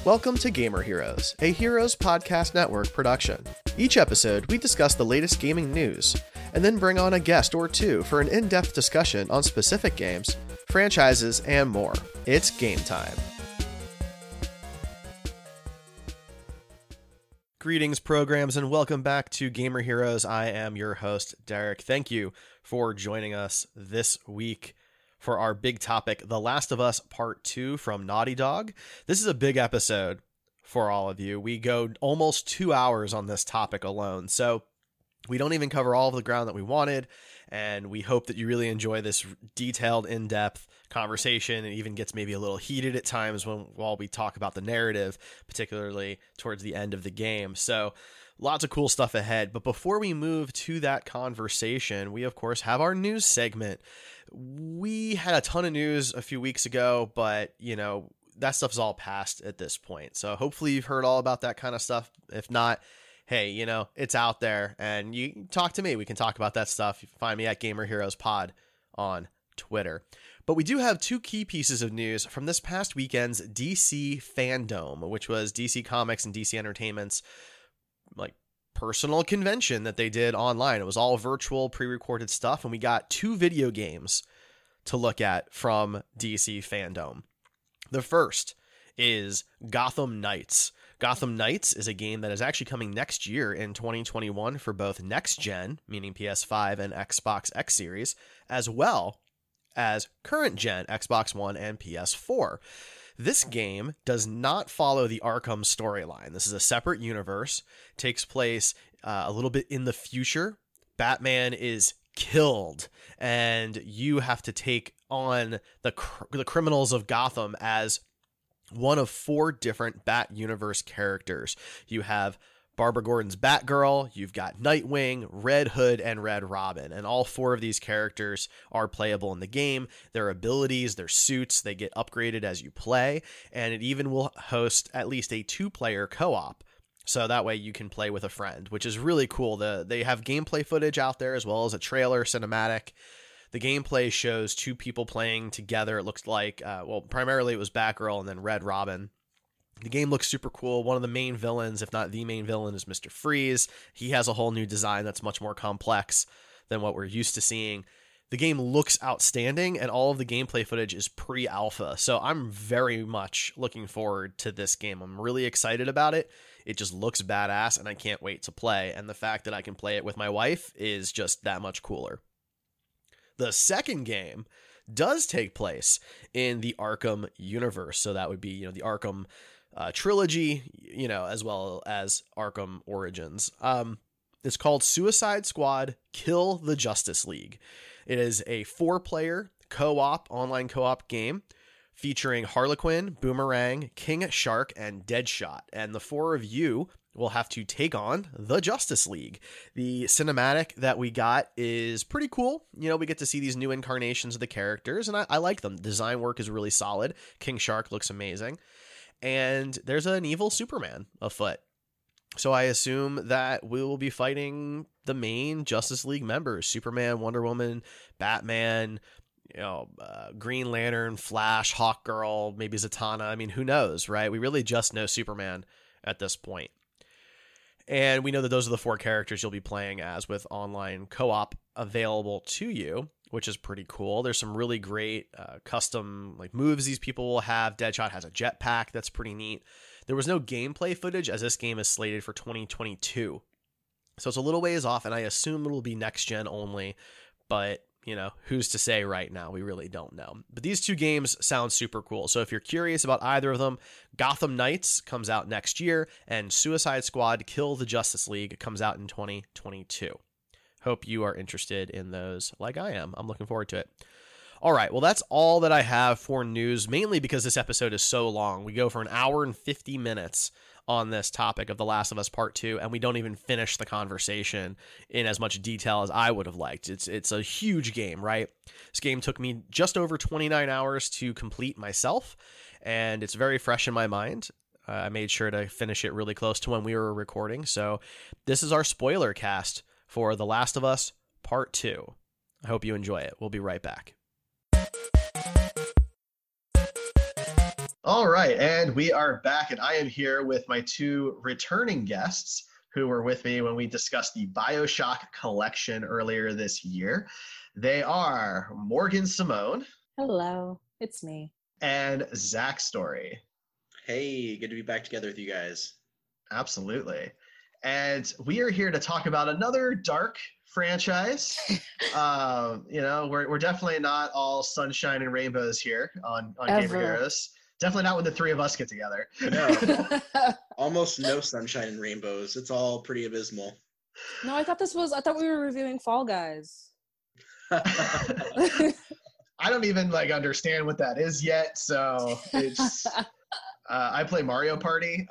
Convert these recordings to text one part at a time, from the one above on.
Welcome to Gamer Heroes, a Heroes Podcast Network production. Each episode, we discuss the latest gaming news, and then bring on a guest or two for an in-depth discussion on specific games, franchises, and more. It's game time. Greetings, programs, and welcome back to Gamer Heroes. I am your host, Derek. Thank you for joining us this week for our big topic, The Last of Us Part 2 from Naughty Dog. This is a big episode for all of you. We go almost 2 hours on this topic alone, so we don't even cover all of the ground that we wanted, and we hope that you really enjoy this detailed, in-depth conversation. It even gets maybe a little heated at times while we talk about the narrative, particularly towards the end of the game. So lots of cool stuff ahead. But before we move to that conversation, we, of course, have our news segment. We had a ton of news a few weeks ago, but, that stuff's all past at this point. So hopefully you've heard all about that kind of stuff. If not, hey, it's out there, and you can talk to me. We can talk about that stuff. You can find me at Gamer Heroes Pod on Twitter. But we do have two key pieces of news from this past weekend's DC Fandom, which was DC Comics and DC Entertainment's personal convention that they did online. It was all virtual, pre-recorded stuff, and we got two video games to look at from DC Fandom. The first is Gotham Knights. Gotham Knights is a game that is actually coming next year in 2021 for both next gen, meaning PS5 and Xbox X Series, as well as current gen Xbox One and PS4. This game does not follow the Arkham storyline. This is a separate universe, takes place a little bit in the future. Batman is killed, and you have to take on the criminals of Gotham as one of four different Bat Universe characters. You have Barbara Gordon's Batgirl, you've got Nightwing, Red Hood, and Red Robin, and all four of these characters are playable in the game. Their abilities, their suits, they get upgraded as you play, and it even will host at least a two-player co-op, so that way you can play with a friend, which is really cool. They have gameplay footage out there as well as a trailer cinematic. The gameplay shows two people playing together. It looks like, primarily it was Batgirl and then Red Robin. The game looks super cool. One of the main villains, if not the main villain, is Mr. Freeze. He has a whole new design that's much more complex than what we're used to seeing. The game looks outstanding, and all of the gameplay footage is pre-alpha, so I'm very much looking forward to this game. I'm really excited about it. It just looks badass, and I can't wait to play, and the fact that I can play it with my wife is just that much cooler. The second game does take place in the Arkham universe, so that would be, the Arkham trilogy, as well as Arkham Origins. It's called Suicide Squad Kill the Justice League. It is a 4-player online co-op game featuring Harlequin, Boomerang, King Shark, and Deadshot. And the four of you will have to take on the Justice League. The cinematic that we got is pretty cool. We get to see these new incarnations of the characters, and I like them. The design work is really solid. King Shark looks amazing. And there's an evil Superman afoot. So I assume that we will be fighting the main Justice League members: Superman, Wonder Woman, Batman, Green Lantern, Flash, Hawkgirl, maybe Zatanna. I mean, who knows, right? We really just know Superman at this point. And we know that those are the four characters you'll be playing as, with online co-op available to you, which is pretty cool. There's some really great custom moves these people will have. Deadshot has a jetpack that's pretty neat. There was no gameplay footage, as this game is slated for 2022. So it's a little ways off, and I assume it'll be next gen only, but who's to say right now? We really don't know. But these two games sound super cool. So if you're curious about either of them, Gotham Knights comes out next year, and Suicide Squad Kill the Justice League comes out in 2022. Hope you are interested in those like I am. I'm looking forward to it. All right, well, that's all that I have for news, mainly because this episode is so long. We go for an hour and 50 minutes on this topic of The Last of Us Part 2, and we don't even finish the conversation in as much detail as I would have liked. It's a huge game, right? This game took me just over 29 hours to complete myself, and it's very fresh in my mind. I made sure to finish it really close to when we were recording, so this is our spoiler cast for The Last of Us Part 2. I hope you enjoy it. We'll be right back. All right, and we are back, and I am here with my two returning guests who were with me when we discussed the BioShock collection earlier this year. They are Morgan Simone Hello, it's me. and Zach Story. Hey, good to be back together with you guys. Absolutely. And we are here to talk about another dark franchise. We're definitely not all sunshine and rainbows here on Gamer Ever. Heroes. Definitely not when the three of us get together. No, almost no sunshine and rainbows. It's all pretty abysmal. No, I thought we were reviewing Fall Guys. I don't even understand what that is yet, so it's I play Mario Party.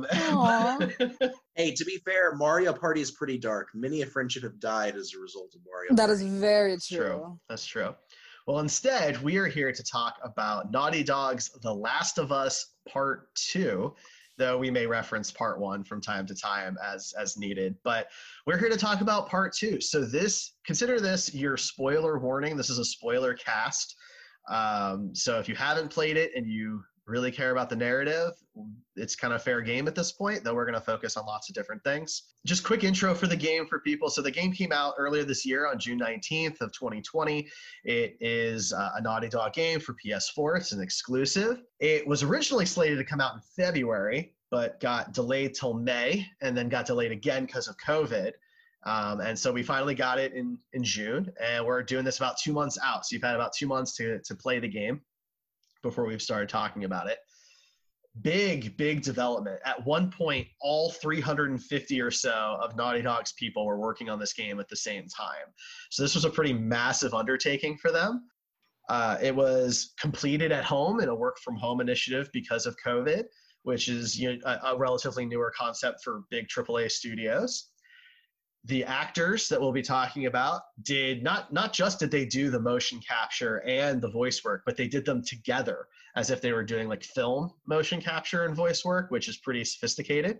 Hey, to be fair, Mario Party is pretty dark. Many a friendship have died as a result of Mario That Party. is very true. That's true. Well, instead, we are here to talk about Naughty Dog's The Last of Us Part 2, though we may reference Part 1 from time to time as needed. But we're here to talk about Part 2. So consider this your spoiler warning. This is a spoiler cast. So if you haven't played it and you really care about the narrative, it's kind of fair game at this point, though we're going to focus on lots of different things. Just quick intro for the game for people. So the game came out earlier this year on June 19th of 2020. It is a Naughty Dog game for PS4. It's an exclusive. It was originally slated to come out in February, but got delayed till May and then got delayed again because of COVID. And so we finally got it in June, and we're doing this about 2 months out. So you've had about 2 months to play the game before we've started talking about it. Big development. At one point, all 350 or so of Naughty Dog's people were working on this game at the same time. So this was a pretty massive undertaking for them. It was completed at home in a work from home initiative because of COVID, which is a relatively newer concept for big AAA studios. The actors that we'll be talking about did not just did they do the motion capture and the voice work, but they did them together as if they were doing film motion capture and voice work, which is pretty sophisticated.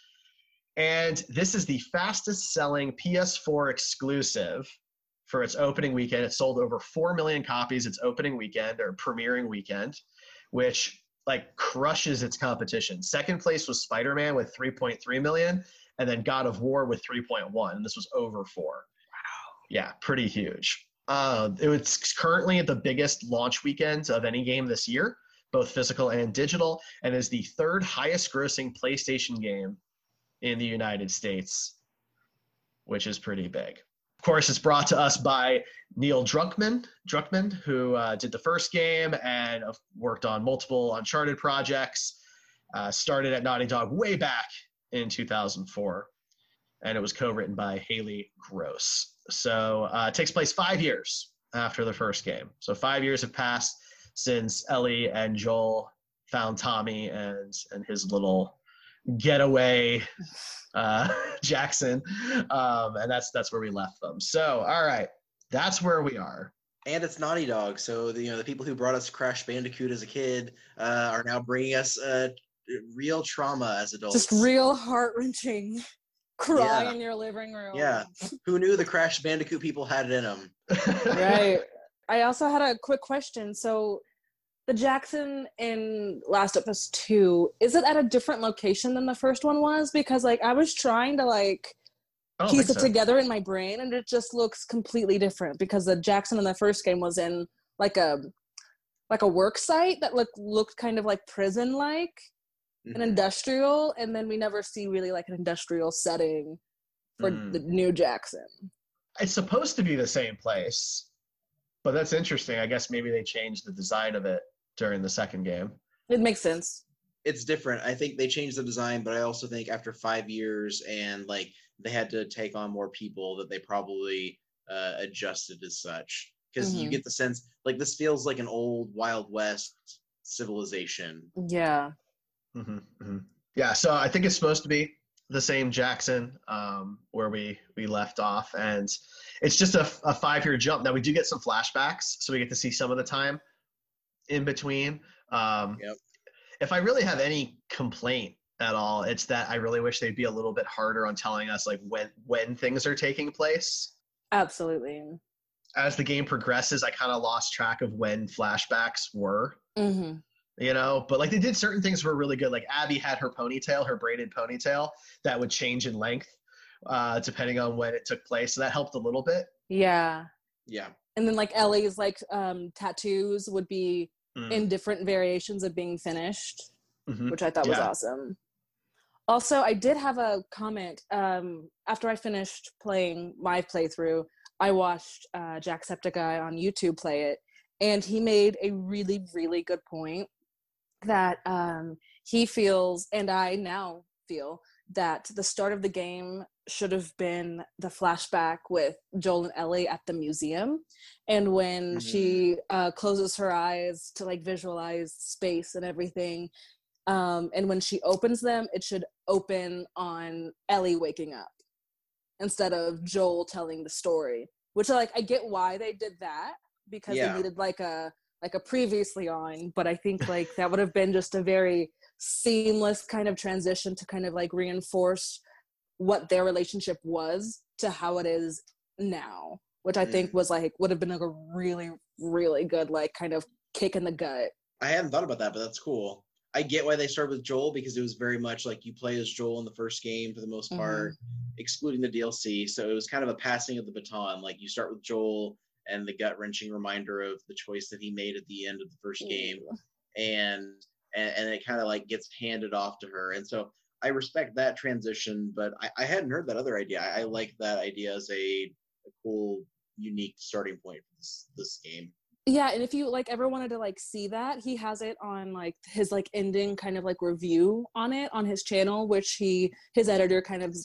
And this is the fastest selling PS4 exclusive for its opening weekend. It sold over 4 million copies its opening weekend or premiering weekend, which crushes its competition. Second place was Spider-Man with 3.3 million. And then God of War with 3.1, and this was over 4. Wow. Yeah, pretty huge. It was currently the biggest launch weekend of any game this year, both physical and digital, and is the third highest grossing PlayStation game in the United States, which is pretty big. Of course, it's brought to us by Neil Druckmann, who did the first game and worked on multiple Uncharted projects, started at Naughty Dog way back in 2004, and it was co-written by Haley Gross. So it takes place 5 years after the first game. So 5 years have passed since Ellie and Joel found Tommy and his little getaway Jackson, and that's where we left them. So all right, that's where we are. And it's Naughty Dog, so the people who brought us Crash Bandicoot as a kid are now bringing us real trauma as adults. Just real heart-wrenching cry in your living room. Yeah. Who knew the Crash Bandicoot people had it in them? Right. I also had a quick question. So the Jackson in Last of Us 2, is it at a different location than the first one was? Because I was trying to piece it together in my brain, and it just looks completely different because the Jackson in the first game was in a work site that looked kind of prison-like. An industrial, and then we never see really an industrial setting for the new Jackson. It's supposed to be the same place, but that's interesting. I guess maybe they changed the design of it during the second game. It makes sense. It's different. I think they changed the design, but I also think after 5 years and they had to take on more people, that they probably adjusted as such. Because you get the sense this feels like an old Wild West civilization. Yeah. Yeah, so I think it's supposed to be the same Jackson where we left off, and it's just a 5-year jump. Now we do get some flashbacks, so we get to see some of the time in between. If I really have any complaint at all, it's that I really wish they'd be a little bit harder on telling us when things are taking place. Absolutely. As the game progresses, I kind of lost track of when flashbacks were. but like they did certain things were really good. Like Abby had her braided ponytail that would change in length depending on when it took place. So that helped a little bit. Yeah. Yeah. And then like Ellie's like tattoos would be in different variations of being finished, which I thought was awesome. Also, I did have a comment. After I finished playing my playthrough, I watched Jacksepticeye on YouTube play it, and he made a really, really good point that he feels, and I now feel, that the start of the game should have been the flashback with Joel and Ellie at the museum. And when she closes her eyes to like visualize space and everything, and when she opens them, it should open on Ellie waking up instead of Joel telling the story, which I get why they did that, because they needed like a previously on, but I think like that would have been just a very seamless kind of transition to kind of like reinforce what their relationship was to how it is now, which I think was like would have been like a really, really good like kind of kick in the gut. I hadn't thought about that, but that's cool. I get why they started with Joel, because it was very much like you play as Joel in the first game for the most part, excluding the DLC. So it was kind of a passing of the baton. Like you start with Joel and the gut-wrenching reminder of the choice that he made at the end of the first game, and it kind of like gets handed off to her. And so I respect that transition, but I hadn't heard that other idea. I like that idea as a cool, unique starting point for this game. Yeah, and if you like ever wanted to like see that, he has it on like his like ending kind of like review on it on his channel, which his editor kind of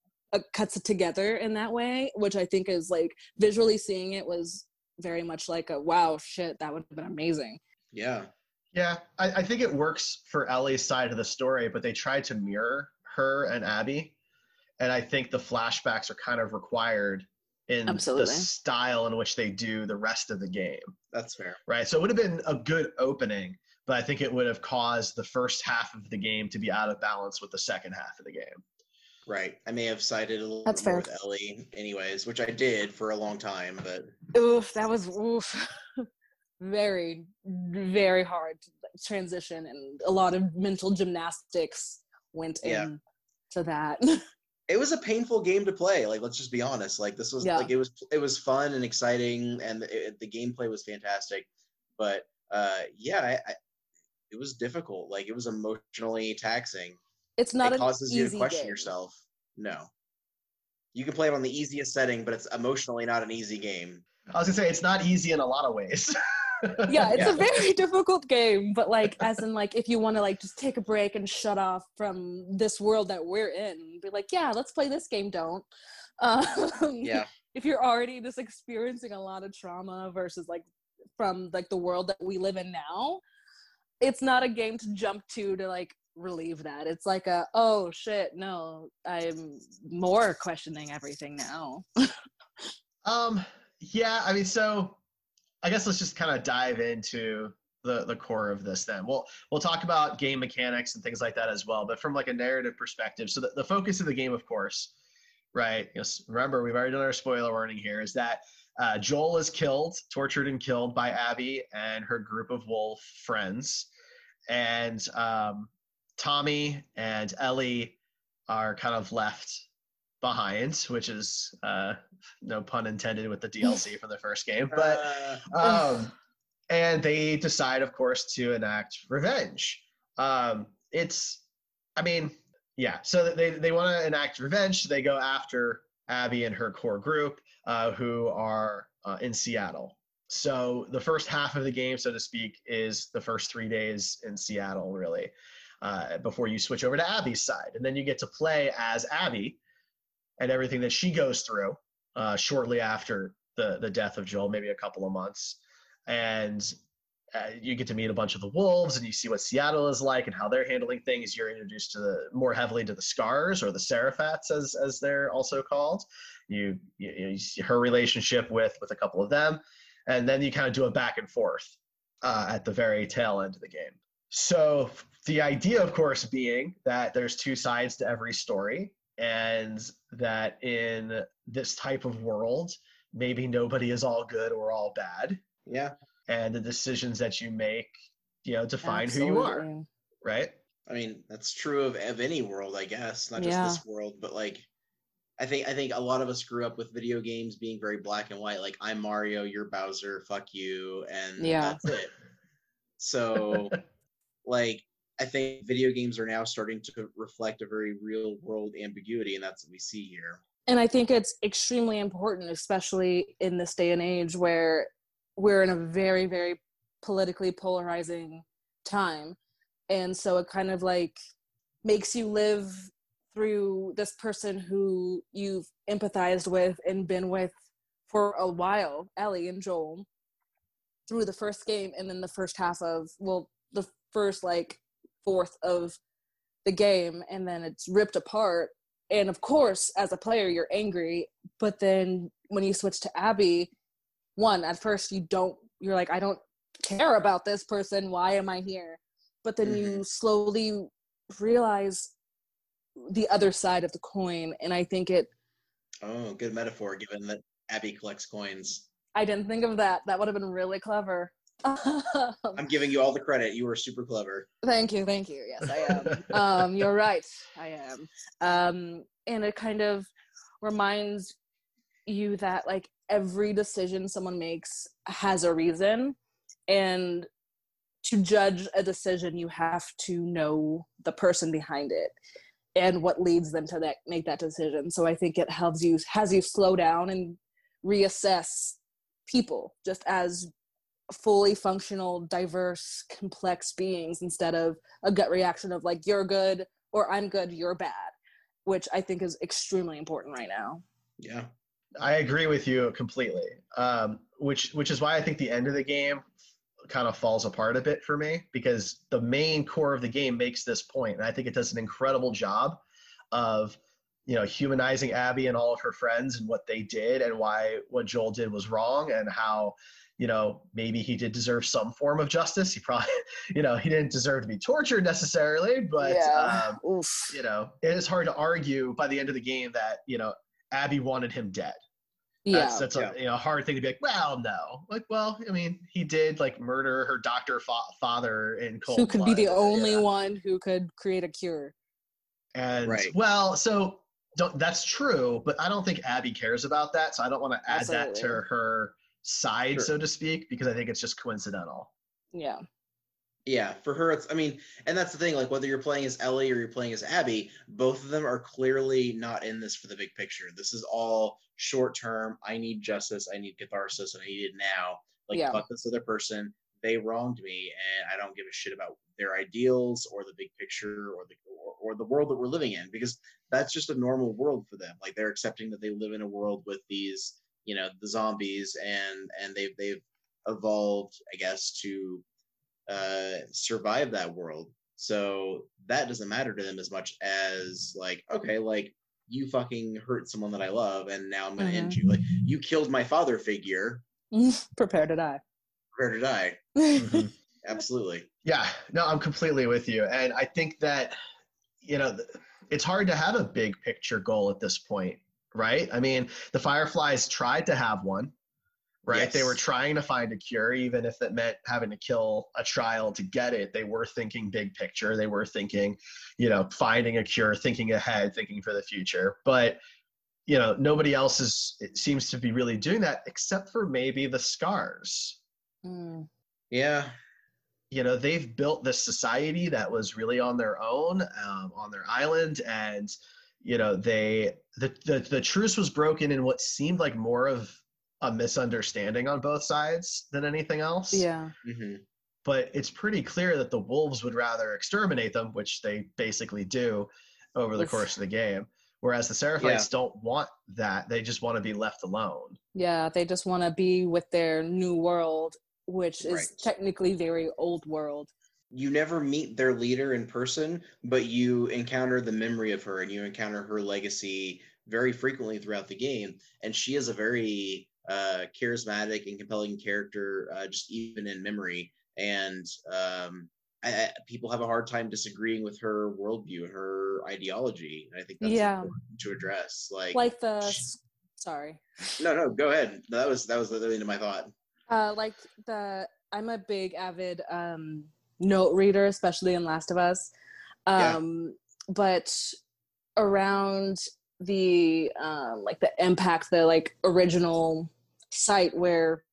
cuts it together in that way, which I think is like visually seeing it was very much like a wow, shit, that would have been amazing. Yeah. Yeah, I think it works for Ellie's side of the story, but they tried to mirror her and Abby. And I think the flashbacks are kind of required in the style in which they do the rest of the game. That's fair. Right. So it would have been a good opening, but I think it would have caused the first half of the game to be out of balance with the second half of the game. Right. I may have sided a little bit more with Ellie anyways, which I did for a long time, but that was very, very hard to transition, and a lot of mental gymnastics went into that. It was a painful game to play. Like, let's just be honest. Like, this was like it was fun and exciting, and the gameplay was fantastic. But it was difficult. Like, it was emotionally taxing. It's not. It causes you to question game. yourself. No, you can play it on the easiest setting, but it's emotionally not an easy game. I was gonna say it's not easy in a lot of ways. It's a very difficult game, but like as in like if you want to like just take a break and shut off from this world that we're in, be like, yeah, let's play this game. Don't. If you're already just experiencing a lot of trauma versus like from like the world that we live in now, it's not a game to jump to like relieve that. It's like oh shit, no, I'm more questioning everything now. Yeah, I mean, so I guess let's just kind of dive into the core of this then. We'll talk about game mechanics and things like that as well, but from like a narrative perspective. So the focus of the game, of course, right? Remember, we've already done our spoiler warning here, is that Joel is tortured and killed by Abby and her group of wolf friends. And Tommy and Ellie are kind of left behind, which is no pun intended with the DLC from the first game, but and they decide, of course, to enact revenge. So they want to enact revenge. So they go after Abby and her core group, who are in Seattle. So the first half of the game, so to speak, is the first 3 days in Seattle, really, before you switch over to Abby's side, and then you get to play as Abby and everything that she goes through shortly after the death of Joel, maybe a couple of months. And you get to meet a bunch of the wolves, and you see what Seattle is like and how they're handling things. You're introduced to more heavily to the Scars, or the Seraphats, as they're also called. You see her relationship with a couple of them, and then you kind of do a back and forth at the very tail end of the game. So the idea, of course, being that there's two sides to every story, and that in this type of world, maybe nobody is all good or all bad. Yeah. And the decisions that you make define who you are, Absolutely. right? I mean, that's true of any world, I guess, not just Yeah. this world, but like I think a lot of us grew up with video games being very black and white, like I'm Mario, you're Bowser, fuck you, and Yeah. that's it. So like I think video games are now starting to reflect a very real world ambiguity, and that's what we see here. And I think it's extremely important, especially in this day and age where we're in a very, very politically polarizing time. And so it kind of like makes you live through this person who you've empathized with and been with for a while, Ellie and Joel, through the first game, and then the first half of, well, the first like fourth of the game, and then it's ripped apart. And of course, as a player, you're angry, but then when you switch to Abby, at first you're like, I don't care about this person, why am I here? But then you slowly realize the other side of the coin, and I think Oh, good metaphor, given that Abby collects coins. I didn't think of that. That would have been really clever. I'm giving you all the credit. You were super clever. Thank you. Yes, I am. You're right. I am. And it kind of reminds you that like every decision someone makes has a reason, and to judge a decision, you have to know the person behind it and what leads them to make that decision. So I think it has you slow down and reassess people just as fully functional, diverse, complex beings, instead of a gut reaction of like, you're good or I'm good, you're bad, which I think is extremely important right now. Yeah. I agree with you completely. Which is why I think the end of the game kind of falls apart a bit for me, because the main core of the game makes this point, and I think it does an incredible job of humanizing Abby and all of her friends and what they did and why what Joel did was wrong, and how maybe he did deserve some form of justice. He probably he didn't deserve to be tortured necessarily, but Yeah. it is hard to argue by the end of the game that Abby wanted him dead. Yeah. That's a hard thing to be like, well, no. Like, well, I mean, he did like murder her doctor father in cold who could blood. be the only one who could create a cure. And right. Well, so that's true, but I don't think Abby cares about that. So I don't want to add that to her side, so to speak, because I think it's just coincidental. Yeah. Yeah, for her, and that's the thing, like, whether you're playing as Ellie or you're playing as Abby, both of them are clearly not in this for the big picture. This is all short term. I need justice, I need catharsis, and I need it now. Like, fuck this other person. They wronged me, and I don't give a shit about their ideals or the big picture or the world that we're living in, because that's just a normal world for them. Like, they're accepting that they live in a world with these, the zombies, and they've evolved, I guess, to survive that world. So that doesn't matter to them as much as like, okay, like you fucking hurt someone that I love, and now I'm gonna end you. Like, you killed my father figure. Prepare to die. Prepare to die. Absolutely. Yeah, no, I'm completely with you. And I think that, it's hard to have a big picture goal at this point, right? I mean, the Fireflies tried to have one, right? Yes. They were trying to find a cure, even if it meant having to kill a child to get it. They were thinking big picture. They were thinking, finding a cure, thinking ahead, thinking for the future. But, nobody else it seems to be really doing that, except for maybe the Scars. Yeah. They've built this society that was really on their own, on their island. And, the truce was broken in what seemed like more of a misunderstanding on both sides than anything else. Yeah. But it's pretty clear that the wolves would rather exterminate them, which they basically do over the course of the game. Whereas the Seraphites don't want that. They just want to be left alone. Yeah, they just want to be with their new world, which is technically very old world. You never meet their leader in person, but you encounter the memory of her, and you encounter her legacy very frequently throughout the game. And she is a very charismatic and compelling character, just even in memory. And people have a hard time disagreeing with her worldview and her ideology. And I think that's important to address. Like the sorry. No, go ahead. That was the end of my thought. I'm a big avid note reader, especially in Last of Us. But around the like the impact, the like original site where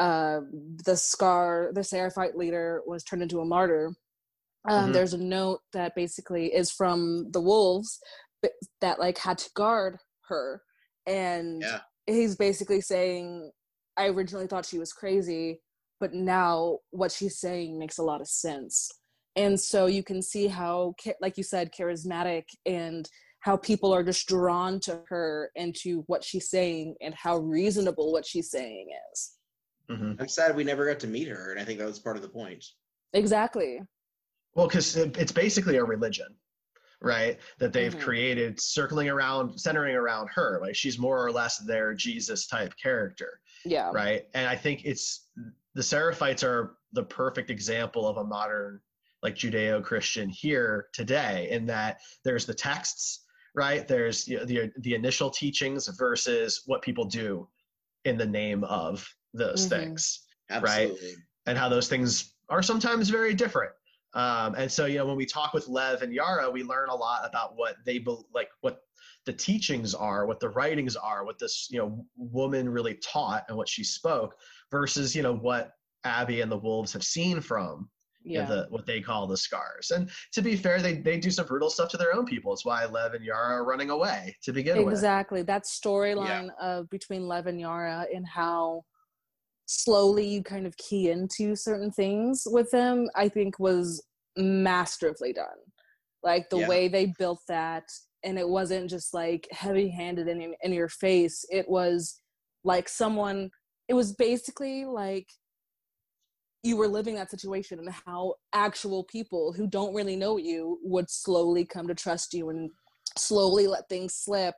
the Seraphite leader was turned into a martyr, there's a note that basically is from the wolves that like had to guard her, and he's basically saying, I originally thought she was crazy, but now what she's saying makes a lot of sense. And so you can see how, like you said, charismatic, and how people are just drawn to her and to what she's saying, and how reasonable what she's saying is. I'm sad we never got to meet her, and I think that was part of the point. Exactly. Well, because it's basically a religion, right? That they've created centering around her. Like, she's more or less their Jesus type character. Yeah. Right. And I think the Seraphites are the perfect example of a modern, like, Judeo-Christian here today, in that there's the texts, right? There's the initial teachings versus what people do in the name of those things. Absolutely. Right? And how those things are sometimes very different. And so, when we talk with Lev and Yara, we learn a lot about what what the teachings are, what the writings are, what this, woman really taught and what she spoke, versus, what Abby and the wolves have seen from what they call the scars. And to be fair, they do some brutal stuff to their own people. It's why Lev and Yara are running away to begin with. Exactly. That storyline of between Lev and Yara, and how slowly you kind of key into certain things with them, I think was masterfully done. Like the way they built that, and it wasn't just like heavy-handed in your face. It was like it was basically like you were living that situation, and how actual people who don't really know you would slowly come to trust you and slowly let things slip.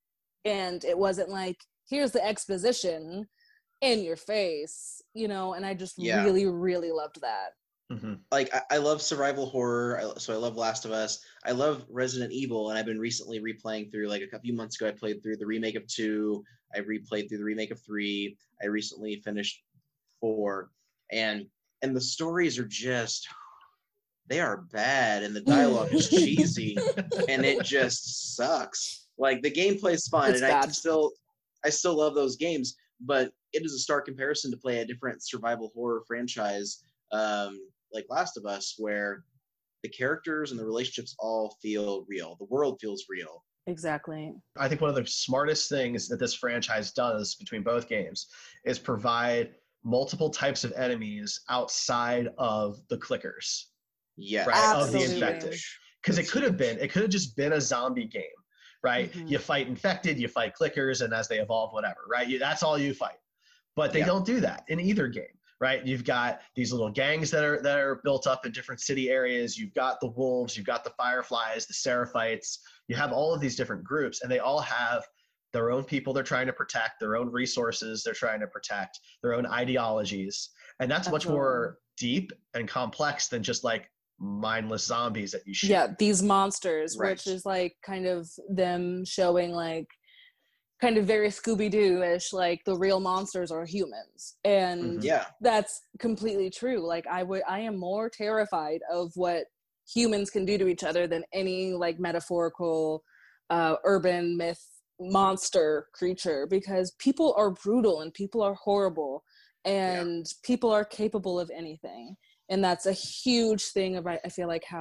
And it wasn't like, here's the exposition in your face, and I just really, really loved that. Like, I love survival horror, so I love Last of Us. I love Resident Evil, and I've been recently replaying through, like, a few months ago, I played through the remake of 2. I replayed through the remake of 3. I recently finished 4. And the stories are just, they are bad, and the dialogue is cheesy, and it just sucks. Like, the gameplay is fun, and I still love those games, but it is a stark comparison to play a different survival horror franchise, like Last of Us, where the characters and the relationships all feel real. The world feels real. Exactly. I think one of the smartest things that this franchise does between both games is provide multiple types of enemies outside of the clickers. Yeah. Right? Of the infected. Because it could have just been a zombie game, right? You fight infected, you fight clickers, and as they evolve, whatever, right? That's all you fight. But they don't do that in either game. Right, you've got these little gangs that are built up in different city areas. You've got the wolves, you've got the fireflies, the Seraphites. You have all of these different groups, and they all have their own people they're trying to protect, their own resources they're trying to protect, their own ideologies, and that's much more deep and complex than just like mindless zombies that you shoot. Yeah, these monsters, which is like kind of them showing like kind of very Scooby-Doo-ish, like the real monsters are humans. And that's completely true. Like I am more terrified of what humans can do to each other than any like metaphorical urban myth monster creature, because people are brutal and people are horrible and people are capable of anything. And that's a huge thing about, I feel like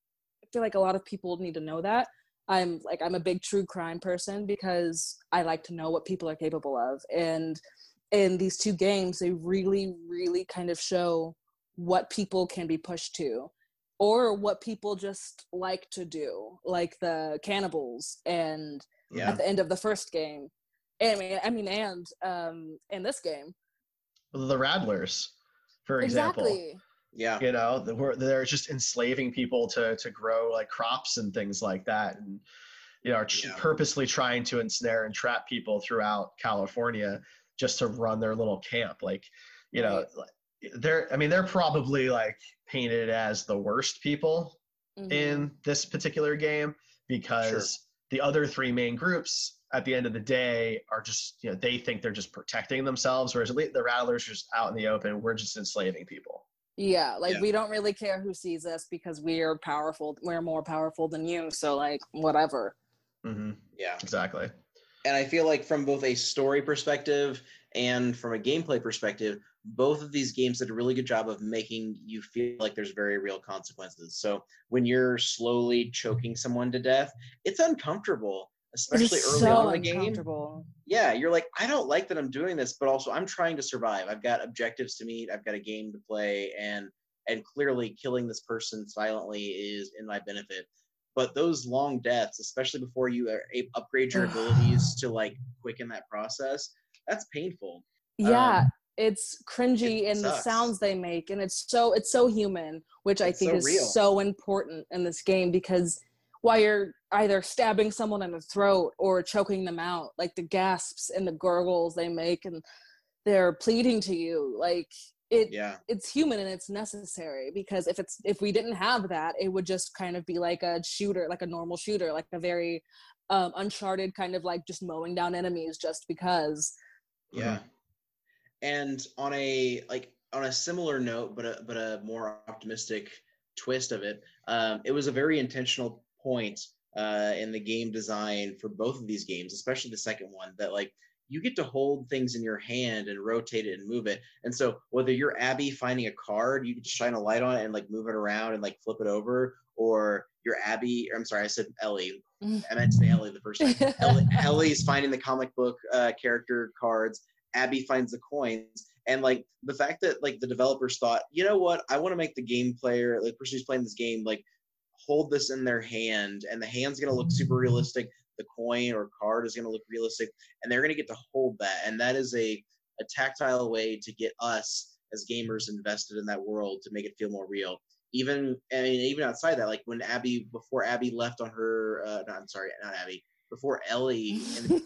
a lot of people need to know that. I'm a big true crime person because I like to know what people are capable of. And in these two games, they really, really kind of show what people can be pushed to, or what people just like to do, like the cannibals and at the end of the first game. And in this game. The Rattlers, for example. Exactly. Yeah. They're just enslaving people to grow like crops and things like that. And, are purposely trying to ensnare and trap people throughout California just to run their little camp. Like, they're probably like painted as the worst people in this particular game, because the other three main groups at the end of the day are just, they think they're just protecting themselves. Whereas the Rattlers are just out in the open. We're just enslaving people. Yeah, like Yeah. we don't really care who sees us because we're powerful. We're more powerful than you. So like whatever. Mm-hmm. Yeah. Exactly. And I feel like from both a story perspective and from a gameplay perspective, both of these games did a really good job of making you feel like there's very real consequences. So when you're slowly choking someone to death, it's uncomfortable, It's especially just early on so in the game. uncomfortable. Yeah, you're like, I don't like that I'm doing this, but also I'm trying to survive. I've got objectives to meet, I've got a game to play, and clearly killing this person silently is in my benefit. But those long deaths, especially before you upgrade your abilities to like quicken that process, that's painful. Yeah, it's cringy It in the sucks. sounds they make, and it's so human, which I It's think so is real. so important in this game because while you're either stabbing someone in the throat or choking them out, like the gasps and the gurgles they make and they're pleading to you, like Yeah. it's human and it's necessary because if we didn't have that, it would just kind of be like a shooter, like a normal shooter, like a very uncharted kind of like just mowing down enemies just because. Yeah. And on a similar note, but a more optimistic twist of it, it was a very intentional point in the game design for both of these games, especially the second one, that like you get to hold things in your hand and rotate it and move it. And so whether you're Abby finding a card, you can just shine a light on it and like move it around and like flip it over, or you're Abby, or I'm sorry, I said Ellie. I meant to say Ellie the first time. Ellie's finding the comic book character cards. Abby finds the coins, and like the fact that like the developers thought, you know what, I want to make the game player, like the person who's playing this game, like hold this in their hand, and the hand's gonna look super realistic. The coin or card is gonna look realistic, and they're gonna get to hold that, and that is a tactile way to get us as gamers invested in that world to make it feel more real. Even outside that, like when before Abby left on her, no, I'm sorry, not Abby, before Ellie.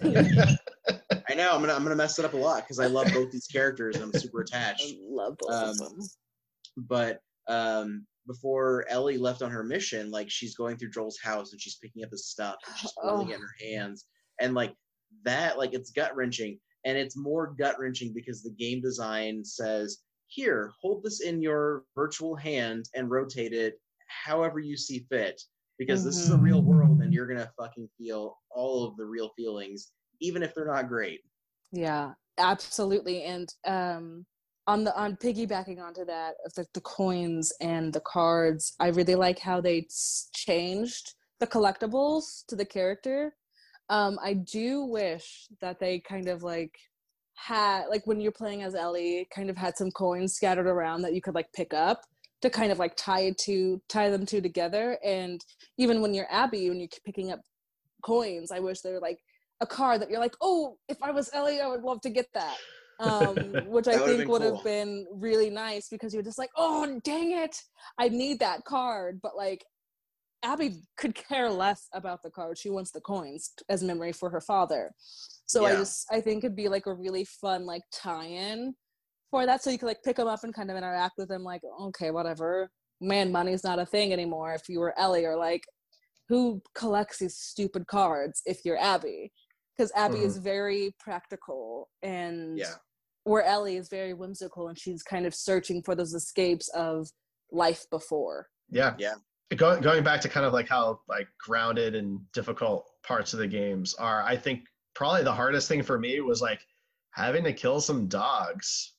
I know I'm gonna mess it up a lot because I love both these characters and I'm super attached. I love both of them. But before Ellie left on her mission, like she's going through Joel's house and she's picking up his stuff and she's holding it in her hands, and like that, like it's gut wrenching, and it's more gut wrenching because the game design says, here, hold this in your virtual hand and rotate it however you see fit, because this is a real world and you're gonna fucking feel all of the real feelings, even if they're not great. Yeah, absolutely. And on piggybacking onto that of the coins and the cards, I really like how they changed the collectibles to the character. I do wish that they kind of like had, like when you're playing as Ellie, kind of had some coins scattered around that you could like pick up to kind of like tie them two together. And even when you're Abby, when you're picking up coins, I wish they were like a card that you're like, oh, if I was Ellie, I would love to get that. Which I think would have been really nice, because you're just like, oh, dang it, I need that card. But like Abby could care less about the card. She wants the coins as memory for her father. So yeah. I think it'd be like a really fun like tie-in for that, so you could like pick them up and kind of interact with them like, okay, whatever, man, money's not a thing anymore if you were Ellie, or like, who collects these stupid cards if you're Abby? Because Abby is very practical, and where Ellie is very whimsical, and she's kind of searching for those escapes of life before. Yeah. Going back to kind of like how like grounded and difficult parts of the games are, I think probably the hardest thing for me was like having to kill some dogs.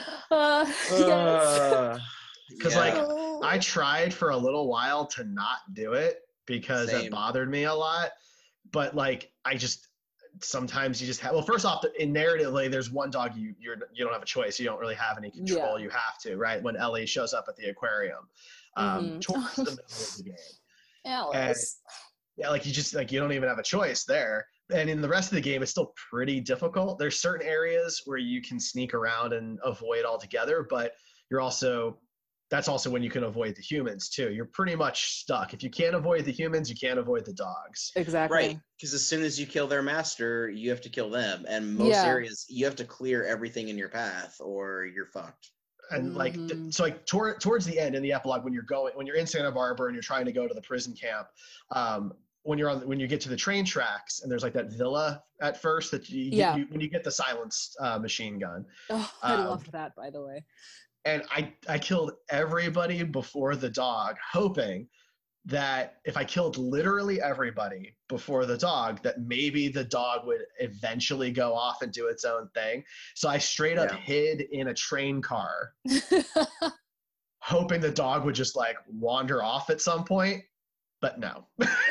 Yes. Because like I tried for a little while to not do it because it bothered me a lot, but like I just sometimes you just have, well, first off, in narratively, there's one dog you don't have a choice, you don't really have any control, you have to, right, when Ellie shows up at the aquarium towards the middle of the game. Alice. And, like you just like you don't even have a choice there. And in the rest of the game, it's still pretty difficult. There's certain areas where you can sneak around and avoid altogether, but that's also when you can avoid the humans too. You're pretty much stuck. If you can't avoid the humans, you can't avoid the dogs. Exactly. Right, because as soon as you kill their master, you have to kill them. And most areas, you have to clear everything in your path or you're fucked. And like, so like towards the end in the epilogue, when you're in Santa Barbara and you're trying to go to the prison camp, when you get to the train tracks and there's like that villa at first that when you get the silenced machine gun. Oh, I loved that, by the way. And I killed everybody before the dog, hoping that if I killed literally everybody before the dog, that maybe the dog would eventually go off and do its own thing. So I straight up hid in a train car, hoping the dog would just like wander off at some point. But no.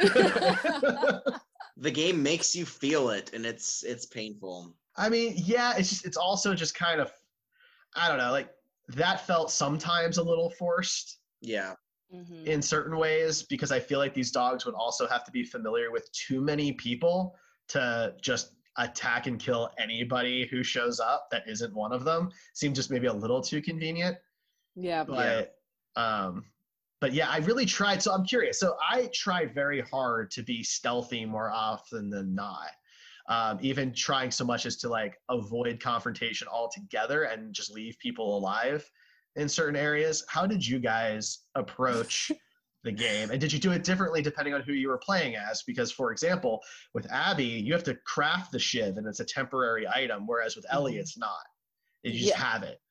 The game makes you feel it, and it's painful. I mean, yeah, it's also just kind of, I don't know, like that felt sometimes a little forced. Yeah. In certain ways, because I feel like these dogs would also have to be familiar with too many people to just attack and kill anybody who shows up that isn't one of them. Seemed just maybe a little too convenient. Yeah. But yeah, I really tried. So I'm curious. So I tried very hard to be stealthy more often than not. Even trying so much as to like avoid confrontation altogether and just leave people alive in certain areas. How did you guys approach the game? And did you do it differently depending on who you were playing as? Because, for example, with Abby, you have to craft the shiv and it's a temporary item, whereas with Ellie, it's not. You just have it.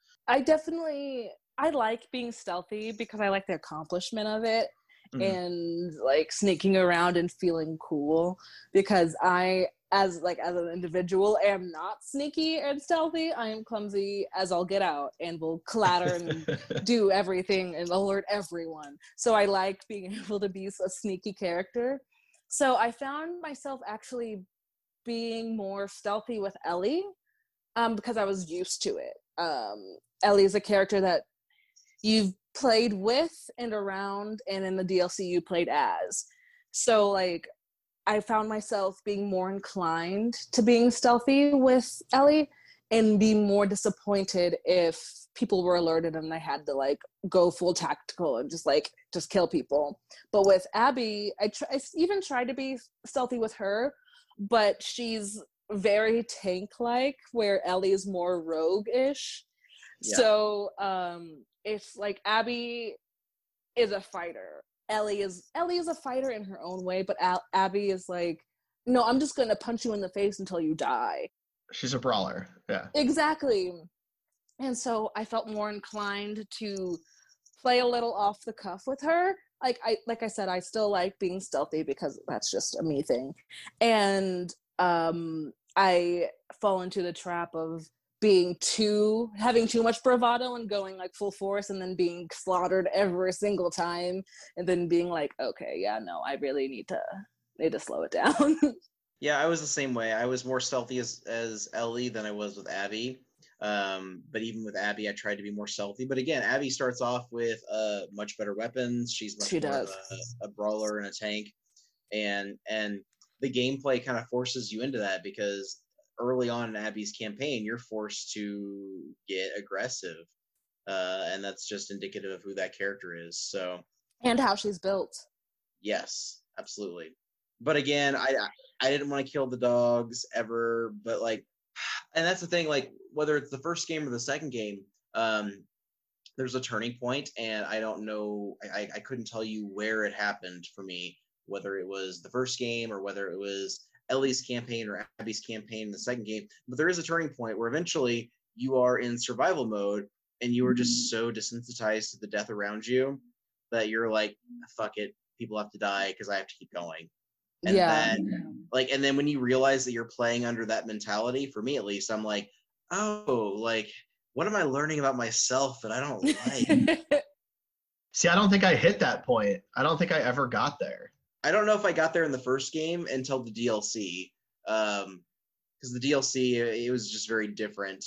I like being stealthy because I like the accomplishment of it and like sneaking around and feeling cool, because I, as an individual, am not sneaky and stealthy. I am clumsy as all get out and will clatter and do everything and alert everyone. So I like being able to be a sneaky character. So I found myself actually being more stealthy with Ellie because I was used to it. Ellie is a character that you've played with and around, and in the DLC you played as. So like I found myself being more inclined to being stealthy with Ellie and be more disappointed if people were alerted and I had to like go full tactical and just kill people. But with Abby, I even tried to be stealthy with her, but she's very tank-like, where Ellie is more rogue-ish. Yeah. So it's like Abby is a fighter. Ellie is a fighter in her own way, but Abby is like, no, I'm just going to punch you in the face until you die. She's a brawler. Yeah. Exactly. And so I felt more inclined to play a little off the cuff with her. Like I said, I still like being stealthy because that's just a me thing. And I fall into the trap of having too much bravado and going like full force and then being slaughtered every single time and then being like, okay, yeah, no, I really need to slow it down. Yeah, I was the same way. I was more stealthy as Ellie than I was with Abby. But even with Abby, I tried to be more stealthy. But again, Abby starts off with much better weapons. She's much more of a brawler and a tank. And the gameplay kind of forces you into that, because early on in Abby's campaign, you're forced to get aggressive. And that's just indicative of who that character is. So, and how she's built. Yes, absolutely. But again, I didn't want to kill the dogs ever, but like, and that's the thing, like whether it's the first game or the second game, there's a turning point, and I don't know, I couldn't tell you where it happened for me, whether it was the first game or whether it was Ellie's campaign or Abby's campaign in the second game. But there is a turning point where eventually you are in survival mode and you are just so desensitized to the death around you that you're like, fuck it, people have to die because I have to keep going. And and then when you realize that you're playing under that mentality, for me at least, I'm like, oh, like, what am I learning about myself that I don't like? See, I don't think I hit that point. I don't think I ever got there. I don't know if I got there in the first game until the DLC, because the DLC, it was just very different.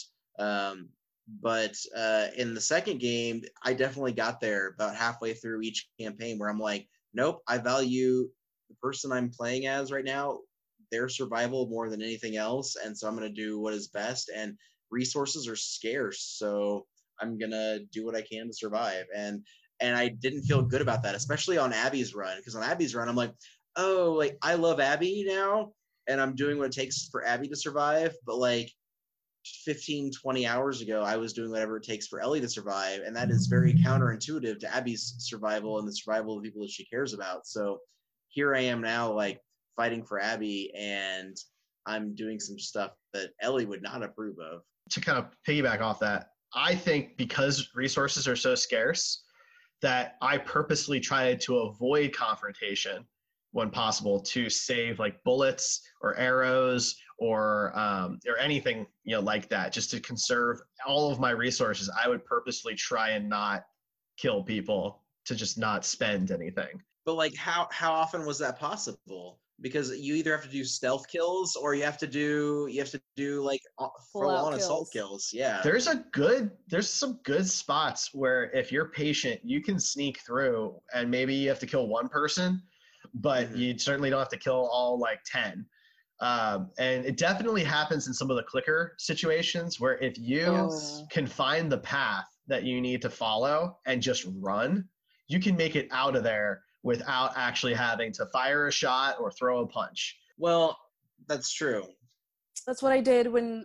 But in the second game, I definitely got there about halfway through each campaign where I'm like, nope, I value the person I'm playing as right now, their survival more than anything else. And so I'm going to do what is best. And resources are scarce, so I'm going to do what I can to survive. And I didn't feel good about that, especially on Abby's run, because on Abby's run, I'm like, oh, like, I love Abby now, and I'm doing what it takes for Abby to survive. But like 15, 20 hours ago, I was doing whatever it takes for Ellie to survive. And that is very counterintuitive to Abby's survival and the survival of the people that she cares about. So here I am now, like, fighting for Abby, and I'm doing some stuff that Ellie would not approve of. To kind of piggyback off that, I think because resources are so scarce that I purposely try to avoid confrontation when possible to save like bullets or arrows or anything like that, just to conserve all of my resources. I would purposely try and not kill people to just not spend anything. But like, how often was that possible? Because you either have to do stealth kills or you have to do like full-on assault kills. Yeah. There's some good spots where if you're patient, you can sneak through, and maybe you have to kill one person, but you certainly don't have to kill all like 10. And it definitely happens in some of the clicker situations where if you can find the path that you need to follow and just run, you can make it out of there without actually having to fire a shot or throw a punch. Well, that's true. That's what I did when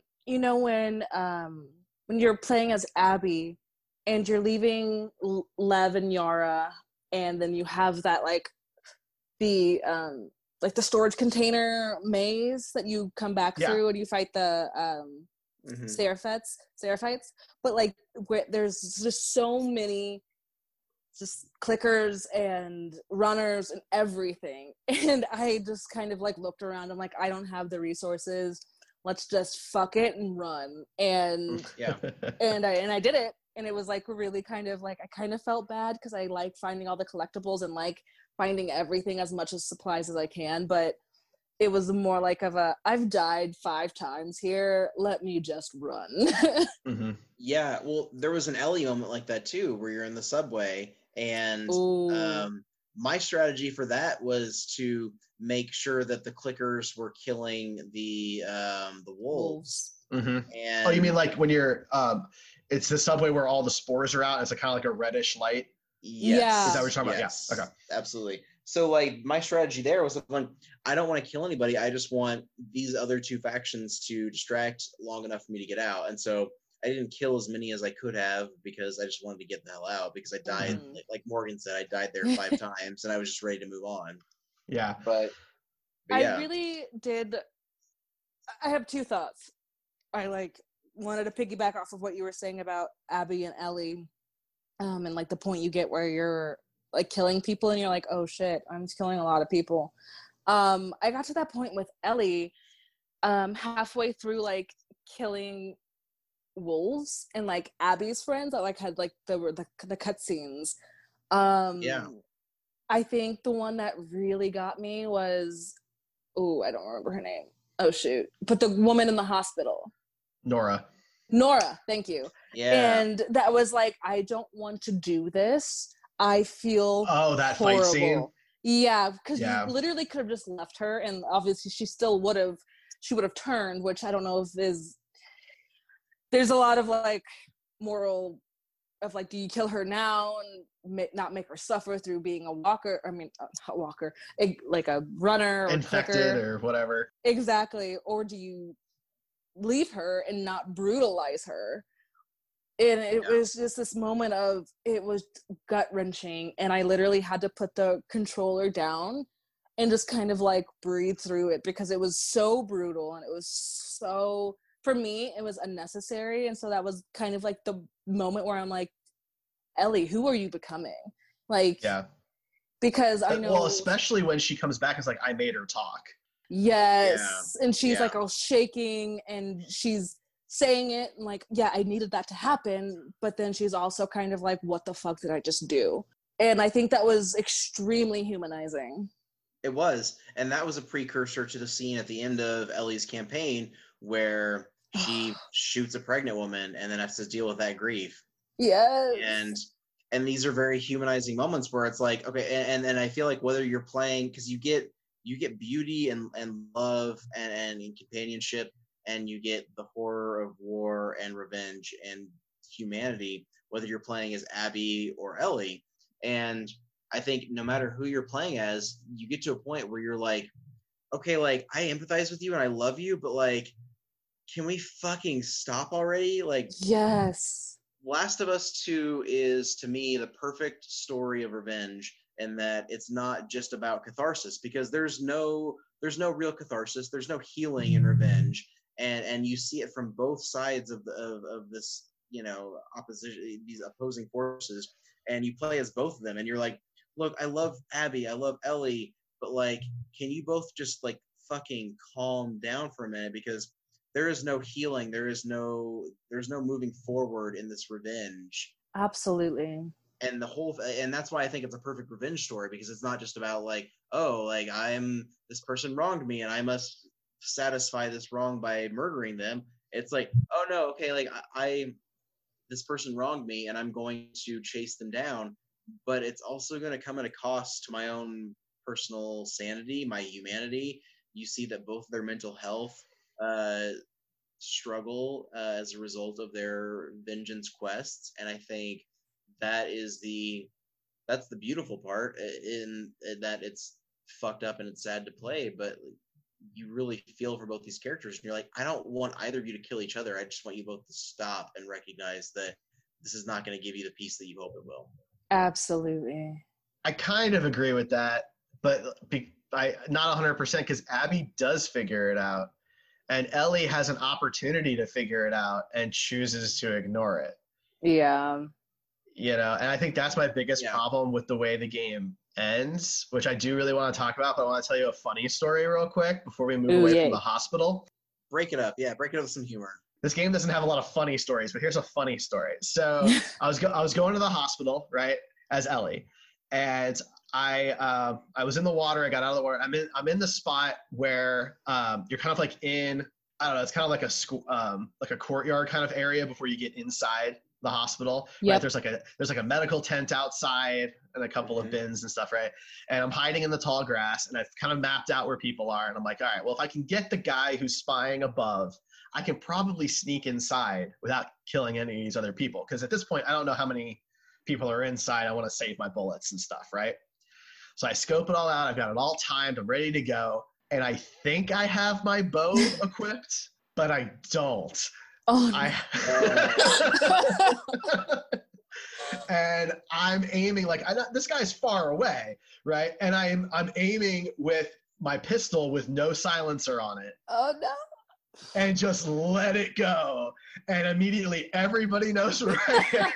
you're playing as Abby and you're leaving Lev and Yara, and then you have that like the storage container maze that you come back through and you fight the Seraphites. But like there's just so many just clickers and runners and everything, and I just kind of like looked around. I'm like, I don't have the resources, let's just fuck it and run. And and I did it, and it was like really kind of like, I kind of felt bad because I like finding all the collectibles and like finding everything, as much as supplies as I can, but it was more like I've died 5 times here, let me just run. Yeah, well, there was an Ellie moment like that too, where you're in the subway, and my strategy for that was to make sure that the clickers were killing the wolves. And you mean like when you're it's the subway where all the spores are out, it's kind of like a reddish light? Yes. Yeah. Is that what you're talking yes. about? Yeah. Okay. Absolutely. So like my strategy there was like, I don't want to kill anybody. I just want these other 2 factions to distract long enough for me to get out. And so I didn't kill as many as I could have because I just wanted to get the hell out, because I died, like Morgan said, I died there 5 times and I was just ready to move on. Yeah. But yeah. I really did. I have 2 thoughts. I like wanted to piggyback off of what you were saying about Abby and Ellie, and like the point you get where you're like killing people and you're like, oh shit, I'm just killing a lot of people. I got to that point with Ellie halfway through like killing wolves, and like Abby's friends that like had like the cutscenes. I think the one that really got me was, I don't remember her name. Oh shoot. But the woman in the hospital. Nora, thank you. Yeah. And that was like, I don't want to do this. I feel that horrible. fight scene. Yeah, because you literally could have just left her, and obviously she would have turned, which I don't know if there's a lot of like moral of like, do you kill her now and not make her suffer through being a walker? I mean, a walker, like a runner or infected clicker, or whatever. Exactly. Or do you leave her and not brutalize her? And it was just this moment of, it was gut-wrenching, and I literally had to put the controller down and just kind of like breathe through it, because it was so brutal, and it was so, for me, it was unnecessary. And so that was kind of like the moment where I'm like, Ellie, who are you becoming? Like, because I know, well, especially when she comes back, it's like, I made her talk. Yes. And she's like all shaking, and she's saying it and like, I needed that to happen, but then she's also kind of like, what the fuck did I just do? And I think that was extremely humanizing. It was, and that was a precursor to the scene at the end of Ellie's campaign where she shoots a pregnant woman and then has to deal with that grief. Yes. And these are very humanizing moments where it's like, okay, and I feel like whether you're playing, because you get beauty and love and companionship, and you get the horror of war and revenge and humanity, whether you're playing as Abby or Ellie. And I think no matter who you're playing as, you get to a point where you're like, okay, like, I empathize with you and I love you, but like, can we fucking stop already? Like, yes. Last of Us 2 is, to me, the perfect story of revenge, in that it's not just about catharsis, because there's no real catharsis. There's no healing in revenge. And you see it from both sides of this opposition, these opposing forces, and you play as both of them, and you're like, look, I love Abby, I love Ellie, but like, can you both just like fucking calm down for a minute, because there is no healing, there's no moving forward in this revenge. Absolutely. And and that's why I think it's a perfect revenge story, because it's not just about like, oh, like this person wronged me and I must satisfy this wrong by murdering them. It's like, oh no, okay, like this person wronged me and I'm going to chase them down, but it's also going to come at a cost to my own personal sanity, my humanity. You see that both their mental health struggle as a result of their vengeance quests, and I think that's the beautiful part, in that it's fucked up and it's sad to play, but you really feel for both these characters, and you're like, I don't want either of you to kill each other. I just want you both to stop and recognize that this is not going to give you the peace that you hope it will. Absolutely. I kind of agree with that, but not 100%, because Abby does figure it out, and Ellie has an opportunity to figure it out and chooses to ignore it. Yeah. And I think that's my biggest problem with the way the game ends, which I do really want to talk about, but I want to tell you a funny story real quick before we move away from the hospital. Break it up. Yeah, break it up with some humor. This game doesn't have a lot of funny stories, but here's a funny story. So I was going to the hospital, right, as Ellie, and I was in the water. I got out of the water. I'm in the spot where you're kind of like in, I don't know, it's kind of like a school, like a courtyard kind of area before you get inside the hospital. Yep. Right? There's like a medical tent outside and a couple of bins and stuff, right? And I'm hiding in the tall grass, and I've kind of mapped out where people are, and I'm like, all right, well, if I can get the guy who's spying above, I can probably sneak inside without killing any of these other people, because at this point I don't know how many people are inside. I want to save my bullets and stuff, right? So I scope it all out. I've got it all timed. I'm ready to go, and I think I have my bow equipped, but I don't. Oh, and I'm aiming this guy's far away, right? And I'm aiming with my pistol with no silencer on it. Oh no. And just let it go. And immediately everybody knows where I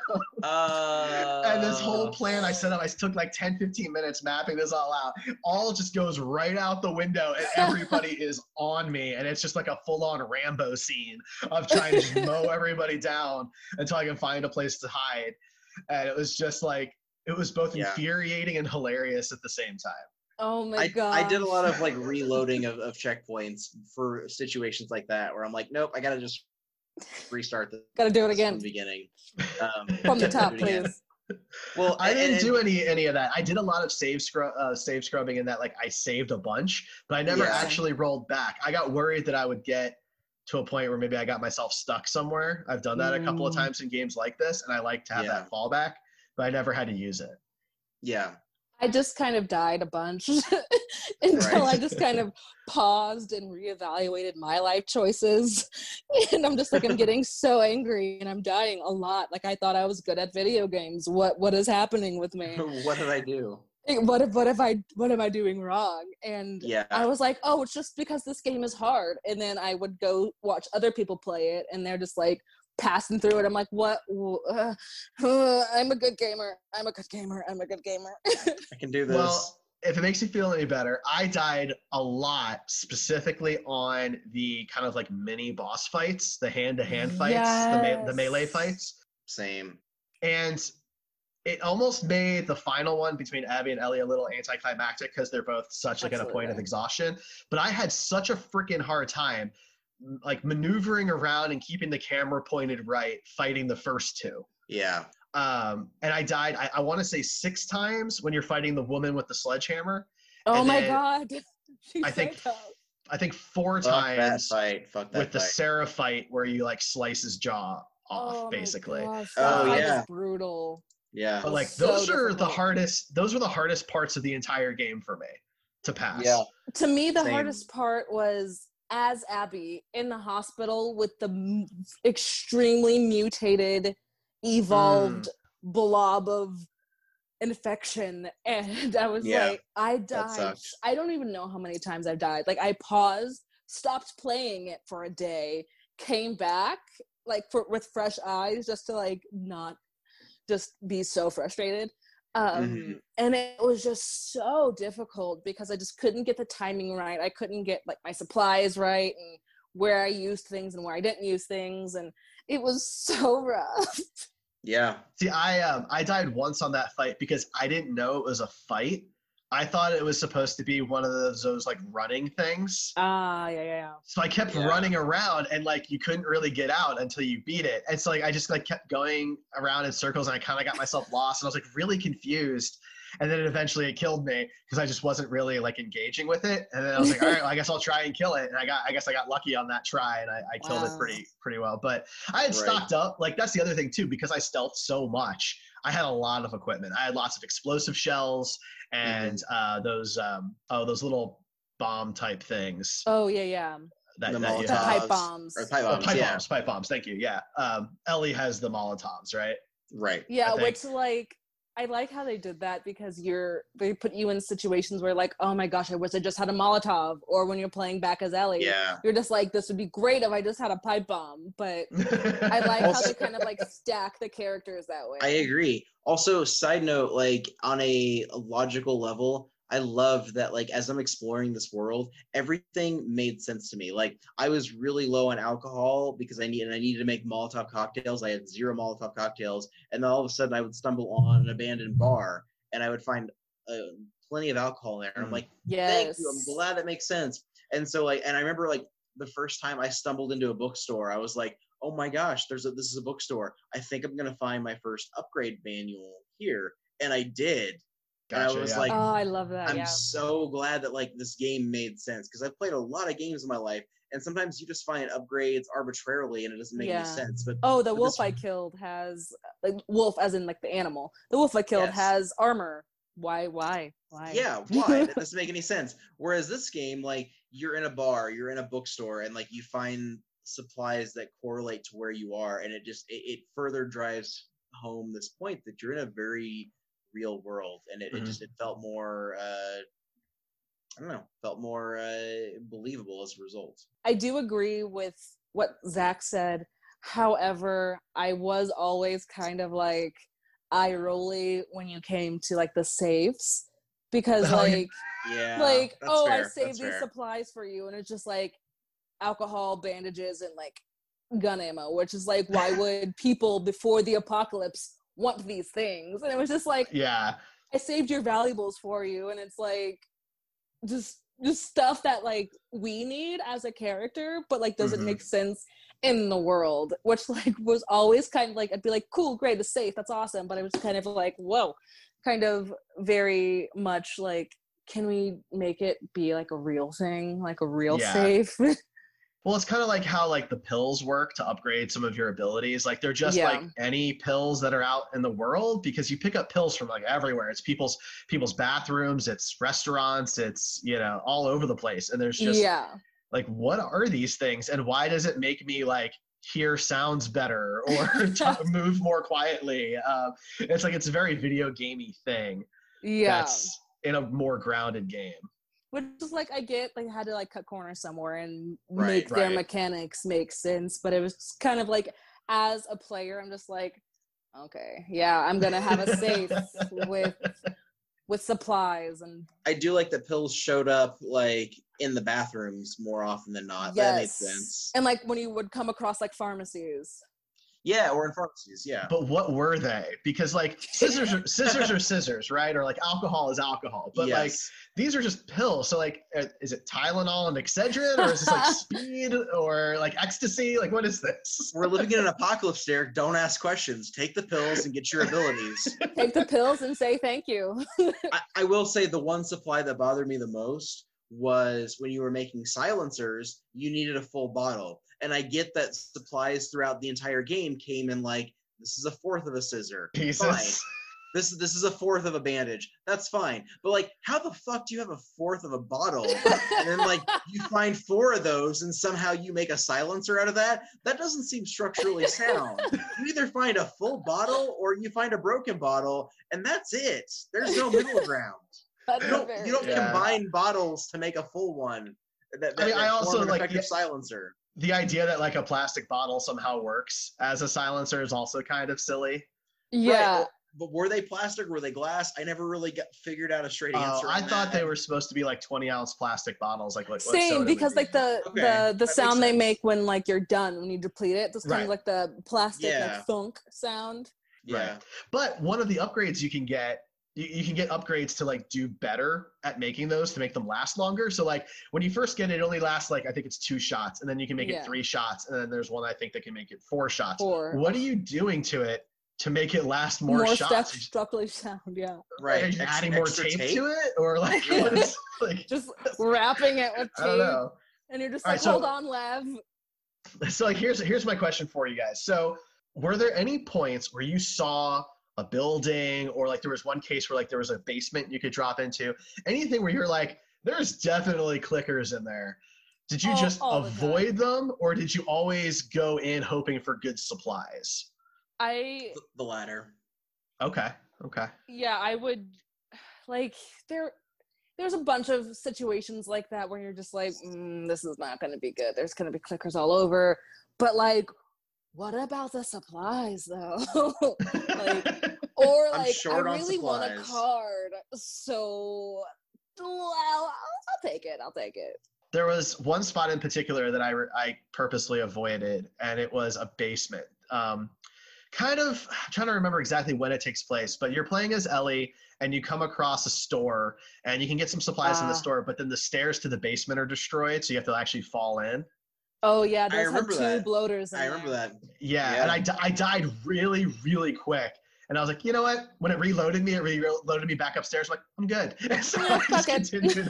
am. And this whole plan I set up, I took like 10, 15 minutes mapping this all out. All just goes right out the window, and everybody is on me. And it's just like a full-on Rambo scene of trying to just mow everybody down until I can find a place to hide. And it was just like, it was both infuriating and hilarious at the same time. Oh my god! I did a lot of like reloading of checkpoints for situations like that, where I'm like, nope, I gotta just restart this. Gotta do it again from the beginning. From the top, please. Well, I didn't do any of that. I did a lot of save scrubbing in that, like, I saved a bunch, but I never actually rolled back. I got worried that I would get to a point where maybe I got myself stuck somewhere. I've done that a couple of times in games like this, and I like to have that fallback, but I never had to use it. Yeah. I just kind of died a bunch until I just kind of paused and reevaluated my life choices. And I'm just like, I'm getting so angry and I'm dying a lot. Like, I thought I was good at video games. What is happening with me? What did I do? What am I doing wrong? And I was like, oh, it's just because this game is hard. And then I would go watch other people play it, and they're just like passing through it. I'm like, what? I'm a good gamer. I'm a good gamer. I can do this. Well, if it makes you feel any better, I died a lot, specifically on the kind of like mini boss fights, the hand-to-hand fights, the melee fights. Same. And it almost made the final one between Abby and Ellie a little anticlimactic, because they're both such like at a point of exhaustion. But I had such a freaking hard time like maneuvering around and keeping the camera pointed right, fighting the first two. Yeah. And I died, I want to say 6 times when you're fighting the woman with the sledgehammer. Oh my god. I think 4 times Fuck that with the Sarah fight where you like slice his jaw off, basically. Gosh, that was brutal. Yeah. But like those were the hardest parts of the entire game for me to pass. Yeah. To me, the hardest part was as Abby in the hospital with the extremely mutated, evolved blob of infection. And I was like, I died. I don't even know how many times I've died. Like, I paused, stopped playing it for a day, came back, like with fresh eyes, just to like not just be so frustrated. And it was just so difficult because I just couldn't get the timing right. I couldn't get like my supplies right and where I used things and where I didn't use things, and it was so rough. Yeah. See, I died once on that fight because I didn't know it was a fight. I thought it was supposed to be one of those like running things. Yeah. So I kept running around, and like you couldn't really get out until you beat it. And so like I just like kept going around in circles, and I kind of got myself lost, and I was like really confused. And then eventually it killed me because I just wasn't really like engaging with it. And then I was like, all right, well, I guess I'll try and kill it. And I guess I got lucky on that try, and I killed it pretty well. But I had stocked up. Like that's the other thing too, because I stealthed so much. I had a lot of equipment. I had lots of explosive shells and those little bomb type things. Oh yeah. The pipe bombs. Or pipe bombs. Thank you. Yeah. Ellie has the Molotovs, right? Right. Yeah, which like I like how they did that because they put you in situations where like, oh my gosh, I wish I just had a Molotov. Or when you're playing back as Ellie, you're just like, this would be great if I just had a pipe bomb. But I like how they kind of like stack the characters that way. I agree. Also, side note, like on a logical level, I love that, like, as I'm exploring this world, everything made sense to me. Like, I was really low on alcohol because I needed to make Molotov cocktails. I had 0 Molotov cocktails. And then all of a sudden I would stumble on an abandoned bar and I would find plenty of alcohol there. I'm like, thank you. I'm glad that makes sense. And so, like, and I remember, like, the first time I stumbled into a bookstore, I was like, oh my gosh, this is a bookstore. I think I'm going to find my first upgrade manual here. And I did. Gotcha, and I was like, oh, I love that. I'm so glad that like this game made sense because I've played a lot of games in my life, and sometimes you just find upgrades arbitrarily and it doesn't make any sense. But the wolf I killed has like wolf as in like the animal. The wolf I killed has armor. Why? Yeah, why? That doesn't make any sense. Whereas this game, like you're in a bar, you're in a bookstore, and like you find supplies that correlate to where you are, and it further drives home this point that you're in a very real world, and it felt more believable as a result. I do agree with what Zach said. However, I was always kind of like eye rolly when you came to like the safes because I saved these supplies for you, and it's just like alcohol, bandages, and like gun ammo, which is like, why would people before the apocalypse want these things? And it was just like, I saved your valuables for you, and it's like just stuff that like we need as a character but like doesn't make sense in the world, which like was always kind of like, I'd be like, cool, great, it's safe, that's awesome, but it was kind of like, whoa, kind of very much like, can we make it be like a real thing, like a real safe? Well, it's kind of like how like the pills work to upgrade some of your abilities. Like they're just like any pills that are out in the world, because you pick up pills from like everywhere. It's people's bathrooms, it's restaurants, it's, you know, all over the place. And there's just like, what are these things? And why does it make me like hear sounds better or move more quietly? It's like, it's a very video gamey thing. That's in a more grounded game. Which is like, I get like had to like cut corners somewhere and make their mechanics make sense, but it was kind of like, as a player, I'm just like, okay, I'm gonna have a safe with supplies. And I do like that pills showed up like in the bathrooms more often than not. That makes sense. And like when you would come across like pharmacies. Yeah, or in pharmacies, But what were they? Because like scissors are scissors, right? Or like alcohol is alcohol. But like these are just pills. So like, is it Tylenol and Excedrin, or is this like speed or like ecstasy? Like, what is this? We're living in an apocalypse, Derek. Don't ask questions. Take the pills and get your abilities. Take the pills and say thank you. I will say the one supply that bothered me the most was when you were making silencers, you needed a full bottle. And I get that supplies throughout the entire game came in like, this is a fourth of a scissor. Pieces. Fine. This is a fourth of a bandage. That's fine. But like, how the fuck do you have a fourth of a bottle? And then like, you find 4 of those and somehow you make a silencer out of that? That doesn't seem structurally sound. You either find a full bottle or you find a broken bottle, and that's it. There's no middle ground. You don't combine bottles to make a full one. I also like effective silencer. The idea that like a plastic bottle somehow works as a silencer is also kind of silly. Yeah. Right, but were they plastic? Were they glass? I never really figured out a straight answer. I thought they were supposed to be like 20-ounce plastic bottles, like what Same, soda because like the sound they make when like you're done, when you deplete it, this kind of like the plastic like thunk sound. Yeah. Right. But one of the upgrades you can get, you can get upgrades to like do better at making those to make them last longer. So like when you first get it, it only lasts like I think it's 2 shots, and then you can make it 3 shots, and then there's one I think that can make it 4 shots. What are you doing to it to make it last more shots? Structurally sound, yeah. Right. Are you adding more tape to it, or like, what is, like just wrapping it with tape? I don't know. And you're just like, hold on, Lev. So like here's my question for you guys. So were there any points where you saw a building, or like there was one case where like there was a basement you could drop into, anything where you're like, there's definitely clickers in there? Did you just avoid them, or did you always go in hoping for good supplies? The latter. Okay. Yeah, I would like there's a bunch of situations like that where you're just like, this is not going to be good. There's going to be clickers all over. But like, what about the supplies though? Like, or like, I really want a card, so well, I'll take it. There was one spot in particular that I purposely avoided, and it was a basement. Kind of I'm trying to remember exactly when it takes place, but you're playing as Ellie and you come across a store and you can get some supplies in the store, but then the stairs to the basement are destroyed, so you have to actually fall in. Oh yeah, those had 2 bloaters in I remember that. Yeah, and I died really, really quick. And I was like, you know what? When it reloaded me back upstairs. I'm like, I'm good. And so I just continued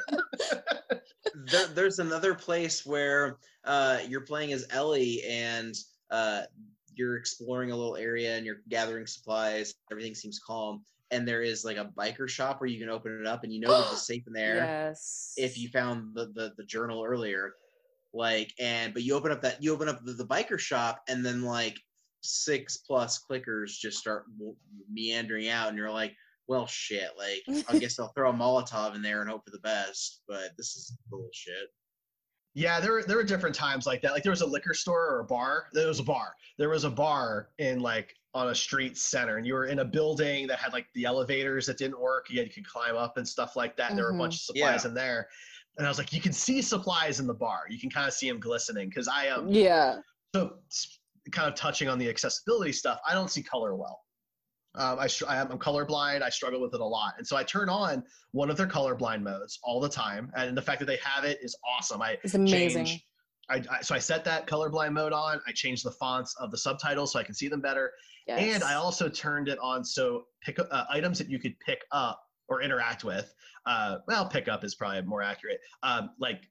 on. There's another place where you're playing as Ellie, and you're exploring a little area and you're gathering supplies. Everything seems calm, and there is like a biker shop where you can open it up, and you know there's a safe in there. Yes. If you found the journal earlier, but you open up the biker shop, and then like 6+ clickers just start meandering out, and you're like, well, shit. Like, I guess I'll throw a Molotov in there and hope for the best. But this is bullshit. Yeah, there were different times like that. Like there was a liquor store or a bar. There was a bar. There was a bar in like on a street center, and you were in a building that had like the elevators that didn't work. You could climb up and stuff like that. And there were a bunch of supplies in there. And I was like, you can see supplies in the bar. You can kind of see them glistening because I am. So kind of touching on the accessibility stuff, I don't see color well. I'm colorblind. I struggle with it a lot. And so I turn on one of their colorblind modes all the time. And the fact that they have it is awesome. It's amazing. So I set that colorblind mode on. I changed the fonts of the subtitles so I can see them better. Yes. And I also turned it on so items that you could pick up or interact with. Pick up is probably more accurate. Like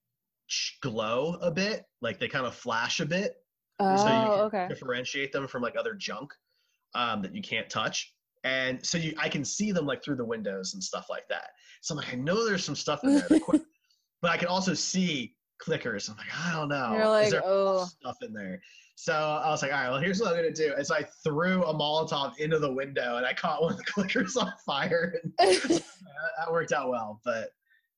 glow a bit, like they kind of flash a bit. Oh, so you can differentiate them from like other junk that you can't touch. And so I can see them like through the windows and stuff like that. So I'm like, I know there's some stuff in there, but I can also see clickers. I'm like, I don't know. You're like, is there stuff in there? So I was like, all right, well, here's what I'm going to do. And so I threw a Molotov into the window, and I caught one of the clickers on fire. And that worked out well. But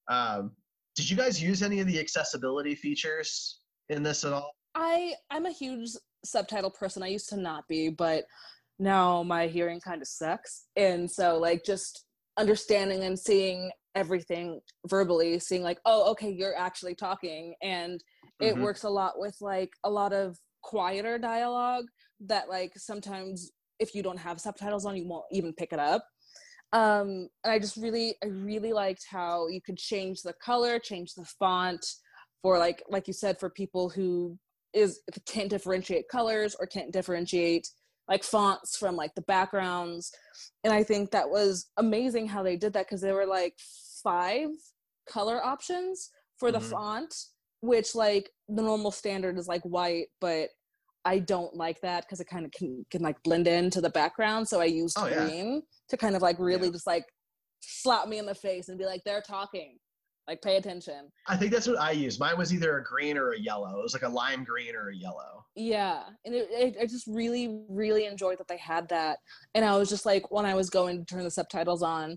did you guys use any of the accessibility features in this at all? I'm a huge subtitle person. I used to not be, but now my hearing kind of sucks. And so like just understanding and seeing everything verbally, seeing like, oh, okay, you're actually talking. And it works a lot with like a lot of quieter dialogue that like sometimes if you don't have subtitles on, you won't even pick it up. And I really liked how you could change the color, change the font for like you said, for people who can't differentiate colors or can't differentiate like fonts from like the backgrounds. And I think that was amazing how they did that, because there were like 5 color options for the font, which like the normal standard is like white, but I don't like that because it kind of can like blend into the background. So I used green to kind of like really just like slap me in the face and be like, they're talking. Like, pay attention. I think that's what I used. Mine was either a green or a yellow. It was like a lime green or a yellow. Yeah. And I just really, really enjoyed that they had that. And I was just like, when I was going to turn the subtitles on,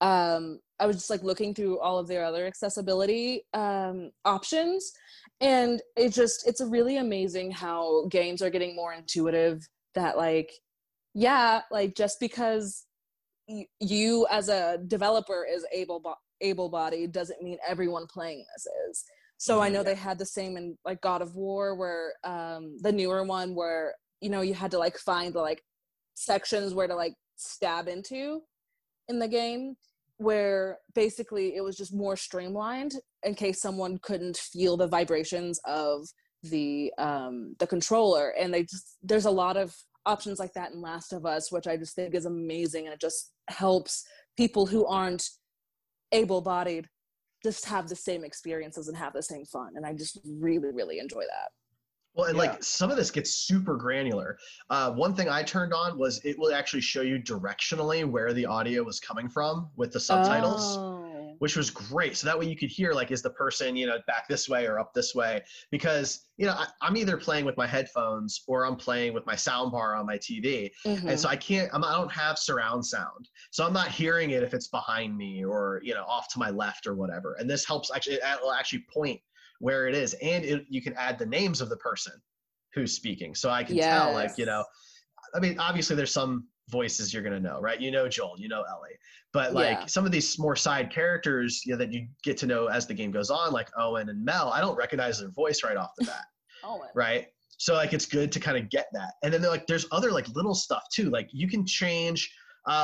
I was just like looking through all of their other accessibility options, and it's really amazing how games are getting more intuitive. That like, yeah, like just because you as a developer is able-bodied doesn't mean everyone playing this is. So I know they had the same in like God of War, where the newer one, where you had to like find the like sections where to like stab into in the game, where basically it was just more streamlined in case someone couldn't feel the vibrations of the controller. And there's a lot of options like that in Last of Us, which I just think is amazing, and it just helps people who aren't able-bodied just have the same experiences and have the same fun. And I just really, really enjoy that. Well, and like some of this gets super granular. One thing I turned on was it will actually show you directionally where the audio was coming from with the subtitles, which was great. So that way you could hear, like, is the person, back this way or up this way? Because, I'm either playing with my headphones or I'm playing with my sound bar on my TV. And so I don't have surround sound. So I'm not hearing it if it's behind me or, off to my left or whatever. And this helps it will actually point where it is, and you can add the names of the person who's speaking, so I can tell, like, I mean, obviously there's some voices you're gonna know, right? Joel, Ellie, but like some of these more side characters that you get to know as the game goes on, like Owen and Mel, I don't recognize their voice right off the bat. Owen. Right? So like it's good to kind of get that. And then there's other like little stuff too, like you can change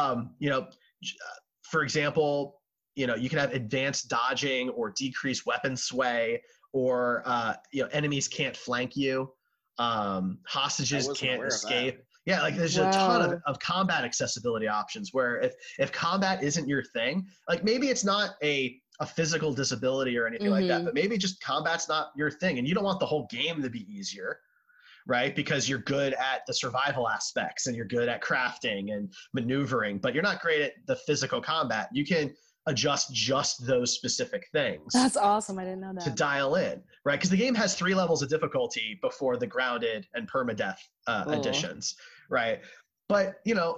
for example, you can have advanced dodging or decreased weapon sway, or enemies can't flank you, hostages can't escape. Yeah, like there's a ton of combat accessibility options, where if combat isn't your thing, like maybe it's not a physical disability or anything like that, but maybe just combat's not your thing, and you don't want the whole game to be easier, right? Because you're good at the survival aspects and you're good at crafting and maneuvering, but you're not great at the physical combat. You can adjust just those specific things. That's awesome. I didn't know that. To dial in, right? Because the game has 3 levels of difficulty before the grounded and permadeath additions, right? But,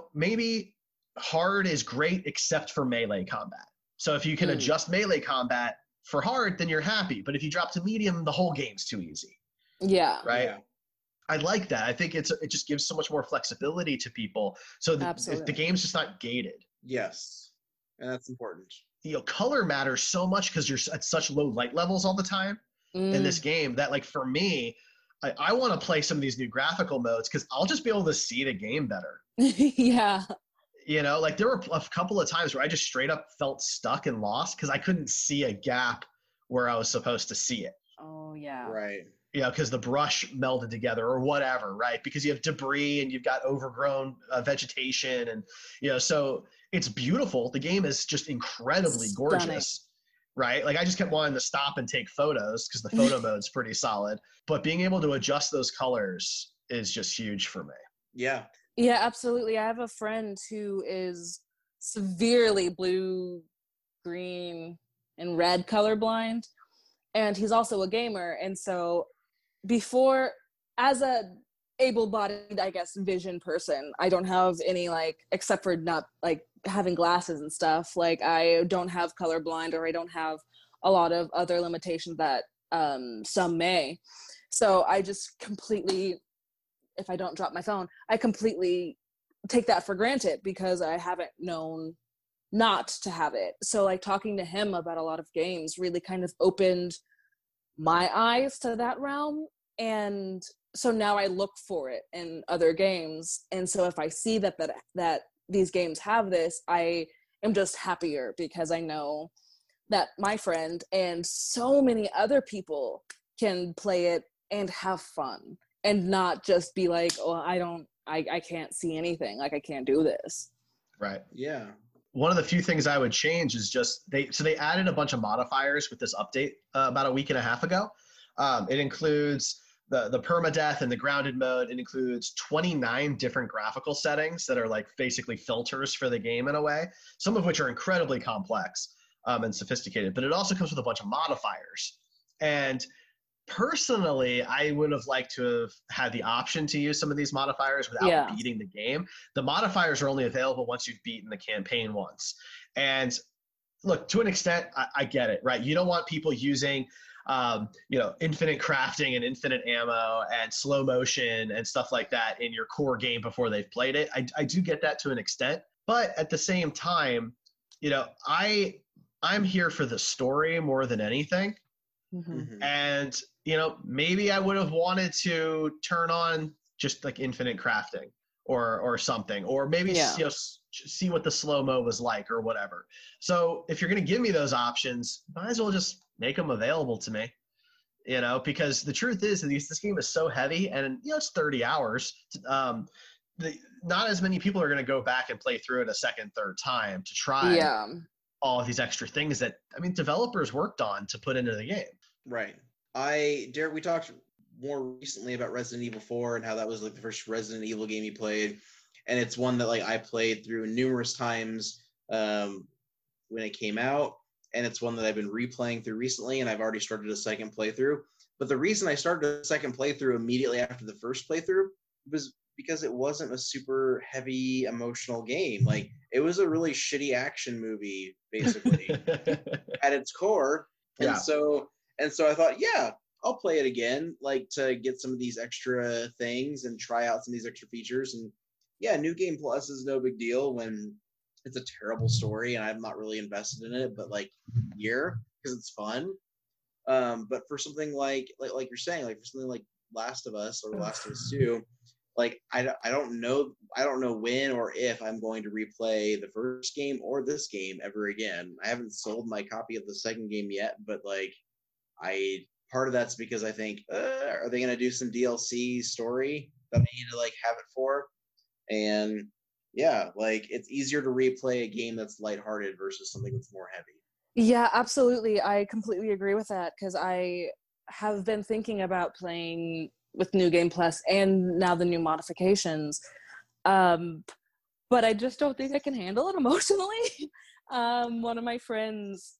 maybe hard is great except for melee combat. So if you can adjust melee combat for hard, then you're happy. But if you drop to medium, the whole game's too easy. Yeah. Right? Yeah. I like that. I think it just gives so much more flexibility to people. So the game's just not gated. Yes. And that's important. Color matters so much because you're at such low light levels all the time in this game that, like, for me, I want to play some of these new graphical modes because I'll just be able to see the game better. Yeah. Like there were a couple of times where I just straight up felt stuck and lost because I couldn't see a gap where I was supposed to see it. Oh, yeah. Right. Because the brush melded together or whatever, right? Because you have debris and you've got overgrown vegetation, and so it's beautiful. The game is just incredibly gorgeous, right? Like I just kept wanting to stop and take photos because the photo mode's pretty solid, but being able to adjust those colors is just huge for me. Yeah. Yeah, absolutely. I have a friend who is severely blue, green, and red colorblind, and he's also a gamer. And so before, as a able-bodied, I guess, vision person, I don't have any, like, except for not like having glasses and stuff, like I don't have colorblind, or I don't have a lot of other limitations that some may. So I just completely, if I don't drop my phone, I completely take that for granted because I haven't known not to have it. So like talking to him about a lot of games really kind of opened my eyes to that realm. And so now I look for it in other games. And so if I see that these games have this, I am just happier because I know that my friend and so many other people can play it and have fun and not just be like, oh, I can't see anything. Like I can't do this. Right. Yeah. One of the few things I would change is just they added a bunch of modifiers with this update about a week and a half ago. It includes the permadeath and the grounded mode. It includes 29 different graphical settings that are like basically filters for the game in a way, some of which are incredibly complex and sophisticated, but it also comes with a bunch of modifiers. And personally, I would have liked to have had the option to use some of these modifiers without beating the game. The modifiers are only available once you've beaten the campaign once. And look, to an extent, I get it, right? You don't want people using, infinite crafting and infinite ammo and slow motion and stuff like that in your core game before they've played it. I do get that to an extent, but at the same time, I'm here for the story more than anything. Mm-hmm. And, maybe I would have wanted to turn on just like infinite crafting or something, or maybe see what the slow-mo was like or whatever. So if you're going to give me those options, might as well just make them available to me, because the truth is that this game is so heavy, and it's 30 hours. Not as many people are going to go back and play through it a second, third time to try all of these extra things that, developers worked on to put into the game. Right. Derek, we talked more recently about Resident Evil 4 and how that was like the first Resident Evil game you played. And it's one that like I played through numerous times when it came out. And it's one that I've been replaying through recently, and I've already started a second playthrough. But the reason I started a second playthrough immediately after the first playthrough was because it wasn't a super heavy emotional game. Like, it was a really shitty action movie, basically, at its core. And so I thought, I'll play it again, like to get some of these extra things and try out some of these extra features. And New Game Plus is no big deal when it's a terrible story and I'm not really invested in it, but like because it's fun. But for something like you're saying, like for something like Last of Us or Last of Us 2, like I don't know when or if I'm going to replay the first game or this game ever again. I haven't sold my copy of the second game yet, but like part of that's because I think, are they going to do some DLC story that I need to like have it for? And like it's easier to replay a game that's lighthearted versus something that's more heavy. Yeah, absolutely. I completely agree with that, because I have been thinking about playing with New Game Plus and now the new modifications. But I just don't think I can handle it emotionally. One of my friends,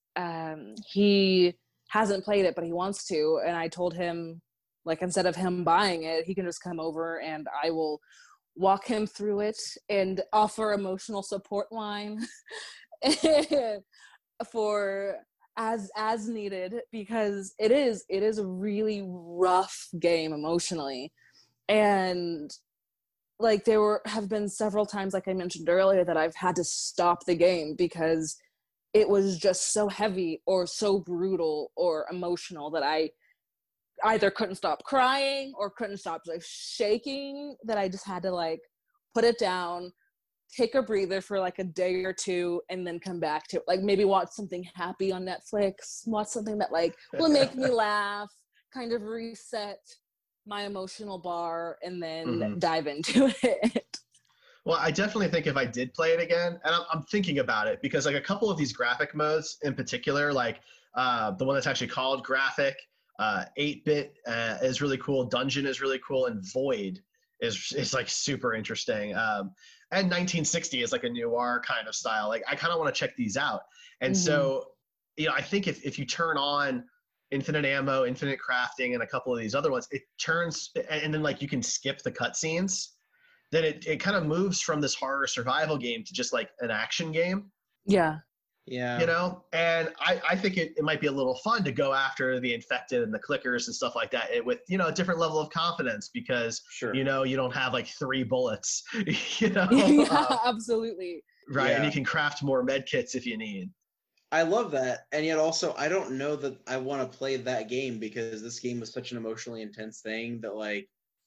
he hasn't played it, but he wants to. And I told him, like, instead of him buying it, he can just come over and I will walk him through it and offer emotional support line for as needed, because it is a really rough game emotionally. And like have been several times, like I mentioned earlier, that I've had to stop the game because it was just so heavy or so brutal or emotional that I either couldn't stop crying or couldn't stop like shaking, that I just had to like put it down, take a breather for like a day or two, and then come back to it. Like maybe watch something happy on Netflix, watch something that like will make me laugh, kind of reset my emotional bar, and then dive into it. Well, I definitely think if I did play it again, and I'm thinking about it, because like a couple of these graphic modes in particular, like the one that's actually called graphic, 8-bit is really cool, Dungeon is really cool, and Void is like super interesting. And 1960 is like a noir kind of style. Like I kind of want to check these out. And so, I think if you turn on infinite ammo, infinite crafting, and a couple of these other ones, it turns, and then like you can skip the cutscenes, then it kind of moves from this horror survival game to just like an action game. Yeah. And I think it might be a little fun to go after the infected and the clickers and stuff like that with, a different level of confidence, because, you don't have like 3 bullets, Yeah, absolutely. Right. Yeah. And you can craft more med kits if you need. I love that. And yet also, I don't know that I want to play that game, because this game was such an emotionally intense thing that like,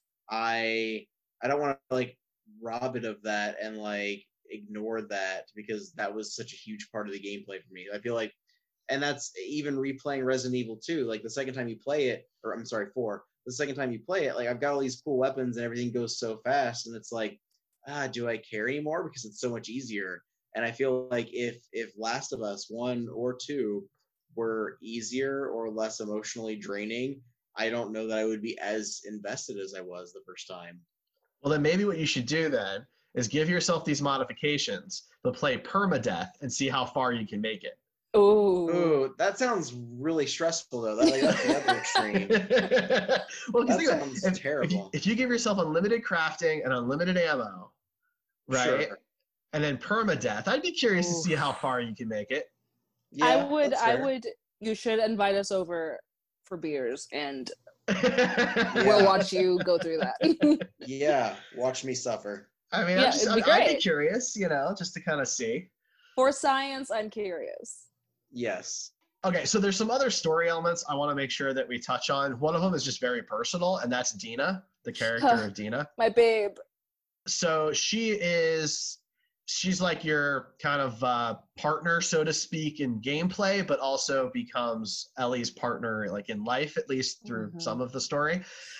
I don't want to like rob it of that and like ignore that, because that was such a huge part of the gameplay for me. I feel like, and that's even replaying Resident Evil 2, like the second time you play it, or I'm sorry, 4, the second time you play it, like I've got all these cool weapons and everything goes so fast, and it's like, do I care anymore? Because it's so much easier. And I feel like if Last of Us 1 or 2 were easier or less emotionally draining, I don't know that I would be as invested as I was the first time. Well, then maybe what you should do then is give yourself these modifications, but play permadeath and see how far you can make it. Ooh, that sounds really stressful though. That's the other extreme. Well, that sounds terrible. If you give yourself unlimited crafting and unlimited ammo, right, and then permadeath, I'd be curious to see how far you can make it. Yeah, I that's fair. would. You should invite us over for beers, and Yeah. we'll watch you go through that. Yeah, watch me suffer. I mean, Yeah, it'd be I'd be great. curious, just to kind of see. For science, I'm curious. Yes. Okay, so there's some other story elements I want to make sure that we touch on. One of them is just very personal, and that's Dina, the character of Dina. My babe. So she's like your kind of partner, so to speak, in gameplay, but also becomes Ellie's partner, like in life, at least through some of the story.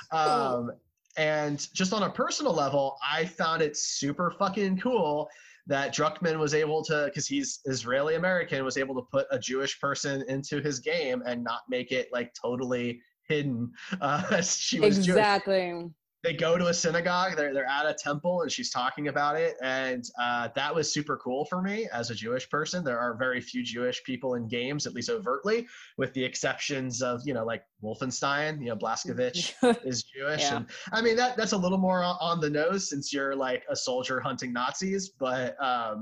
And just on a personal level, I found it super fucking cool that Druckmann was able to, because he's Israeli American, was able to put a Jewish person into his game and not make it like totally hidden. She was Jewish. Exactly. They go to a synagogue, they're at a temple, and she's talking about it, and that was super cool for me as a Jewish person. There are very few Jewish people in games, at least overtly, with the exceptions of like Wolfenstein. Blazkowicz is Jewish, Yeah. and I mean that's a little more on the nose since you're like a soldier hunting Nazis, but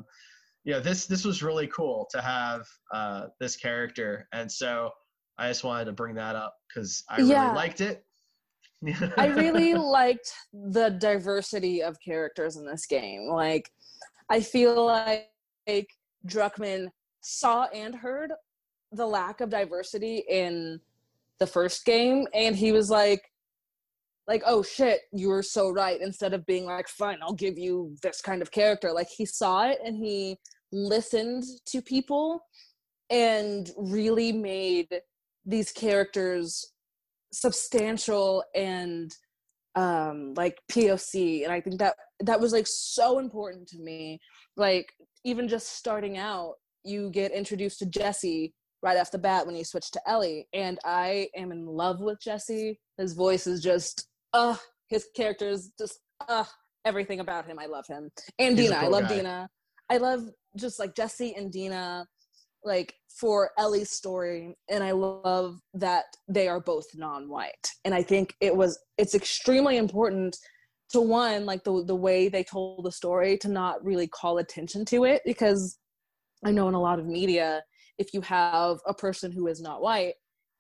this was really cool to have this character, and so I just wanted to bring that up because I really liked it. I really liked the diversity of characters in this game. Like, I feel like Druckmann saw and heard the lack of diversity in the first game, and he was like, oh shit, you were so right. Instead of being like, fine, I'll give you this kind of character. Like, he saw it and he listened to people and really made these characters substantial and like POC, and I think that was like so important to me. Like, even just starting out, you get introduced to Jesse right off the bat when you switch to Ellie, and I am in love with Jesse. His voice is just his character is just everything about him. I love him. And He's Dina, a cool I love guy. Dina. I love just like Jesse and Dina, like for Ellie's story, and I love that they are both non-white. And I think it's extremely important to, one, like the way they told the story, to not really call attention to it, because I know in a lot of media, if you have a person who is not white,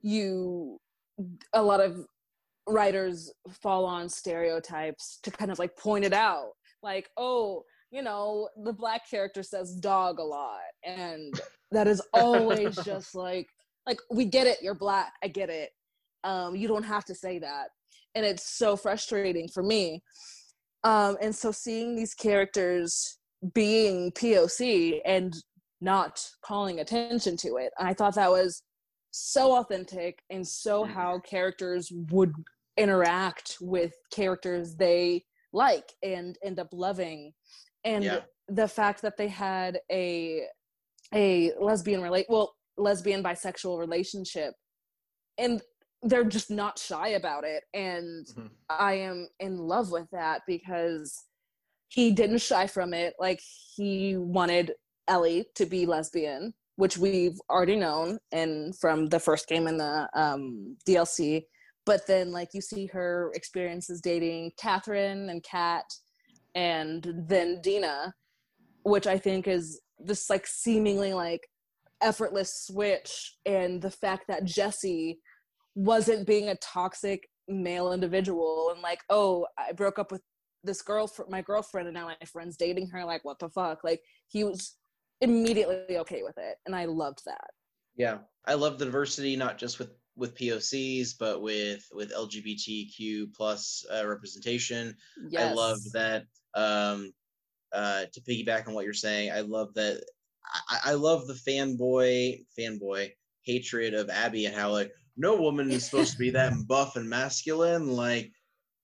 a lot of writers fall on stereotypes to kind of like point it out, like, oh, the Black character says dog a lot, and that is always just like we get it, you're Black, I get it, you don't have to say that. And it's so frustrating for me, and so seeing these characters being POC and not calling attention to it, I thought that was so authentic, and so how characters would interact with characters they like and end up loving. And the fact that they had a lesbian bisexual relationship, and they're just not shy about it, and I am in love with that, because he didn't shy from it. Like, he wanted Ellie to be lesbian, which we've already known and from the first game in the DLC, but then like you see her experiences dating Catherine and Kat, and then Dina, which I think is this like seemingly like effortless switch. And the fact that Jesse wasn't being a toxic male individual and like, oh, I broke up with this my girlfriend, and now my friend's dating her, like, what the fuck? Like, he was immediately okay with it, and I loved that. Yeah, I love the diversity, not just with POCs, but with LGBTQ plus representation. Yes. I love that. To piggyback on what you're saying, I love that. I love the fanboy hatred of Abby, and how like no woman is supposed to be that buff and masculine. Like,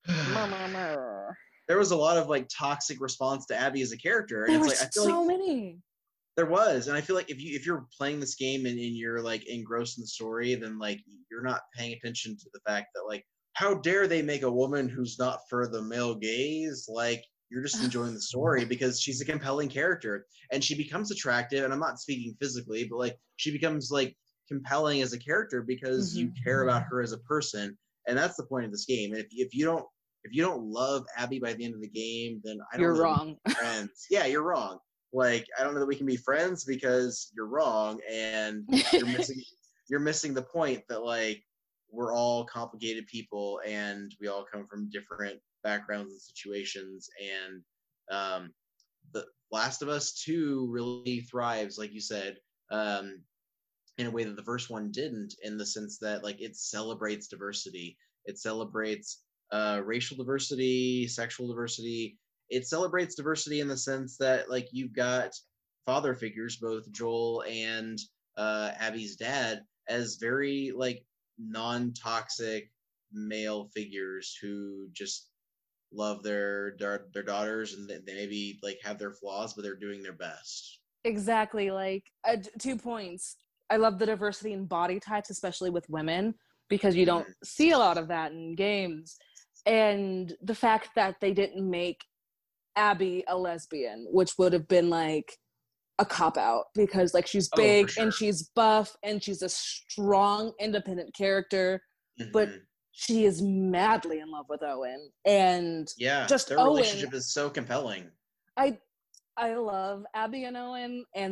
there was a lot of like toxic response to Abby as a character, and there it's were like I feel so like many. there was, and I feel like if you're playing this game and you're like engrossed in the story, then like you're not paying attention to the fact that like, how dare they make a woman who's not for the male gaze? Like, you're just enjoying the story because she's a compelling character, and she becomes attractive. And I'm not speaking physically, but like she becomes like compelling as a character because you care about her as a person, and that's the point of this game. And if you don't love Abby by the end of the game, then I don't You're know wrong. friends. Yeah, you're wrong. like, I don't know that we can be friends because you're wrong, and you're missing the point that, like, we're all complicated people and we all come from different backgrounds and situations, and the Last of Us 2 really thrives, like you said, in a way that the first one didn't, in the sense that, like, it celebrates diversity. It celebrates racial diversity, sexual diversity. It celebrates diversity in the sense that, like, you've got father figures, both Joel and Abby's dad, as very, like, non-toxic male figures who just love their daughters, and they maybe, like, have their flaws, but they're doing their best. Exactly. Like 2 points. I love the diversity in body types, especially with women, because you don't see a lot of that in games. And the fact that they didn't make Abby a lesbian, which would have been like a cop-out, because, like, she's big and she's buff and she's a strong, independent character, but she is madly in love with Owen. And just their Owen, relationship is so compelling. I love Abby and Owen, and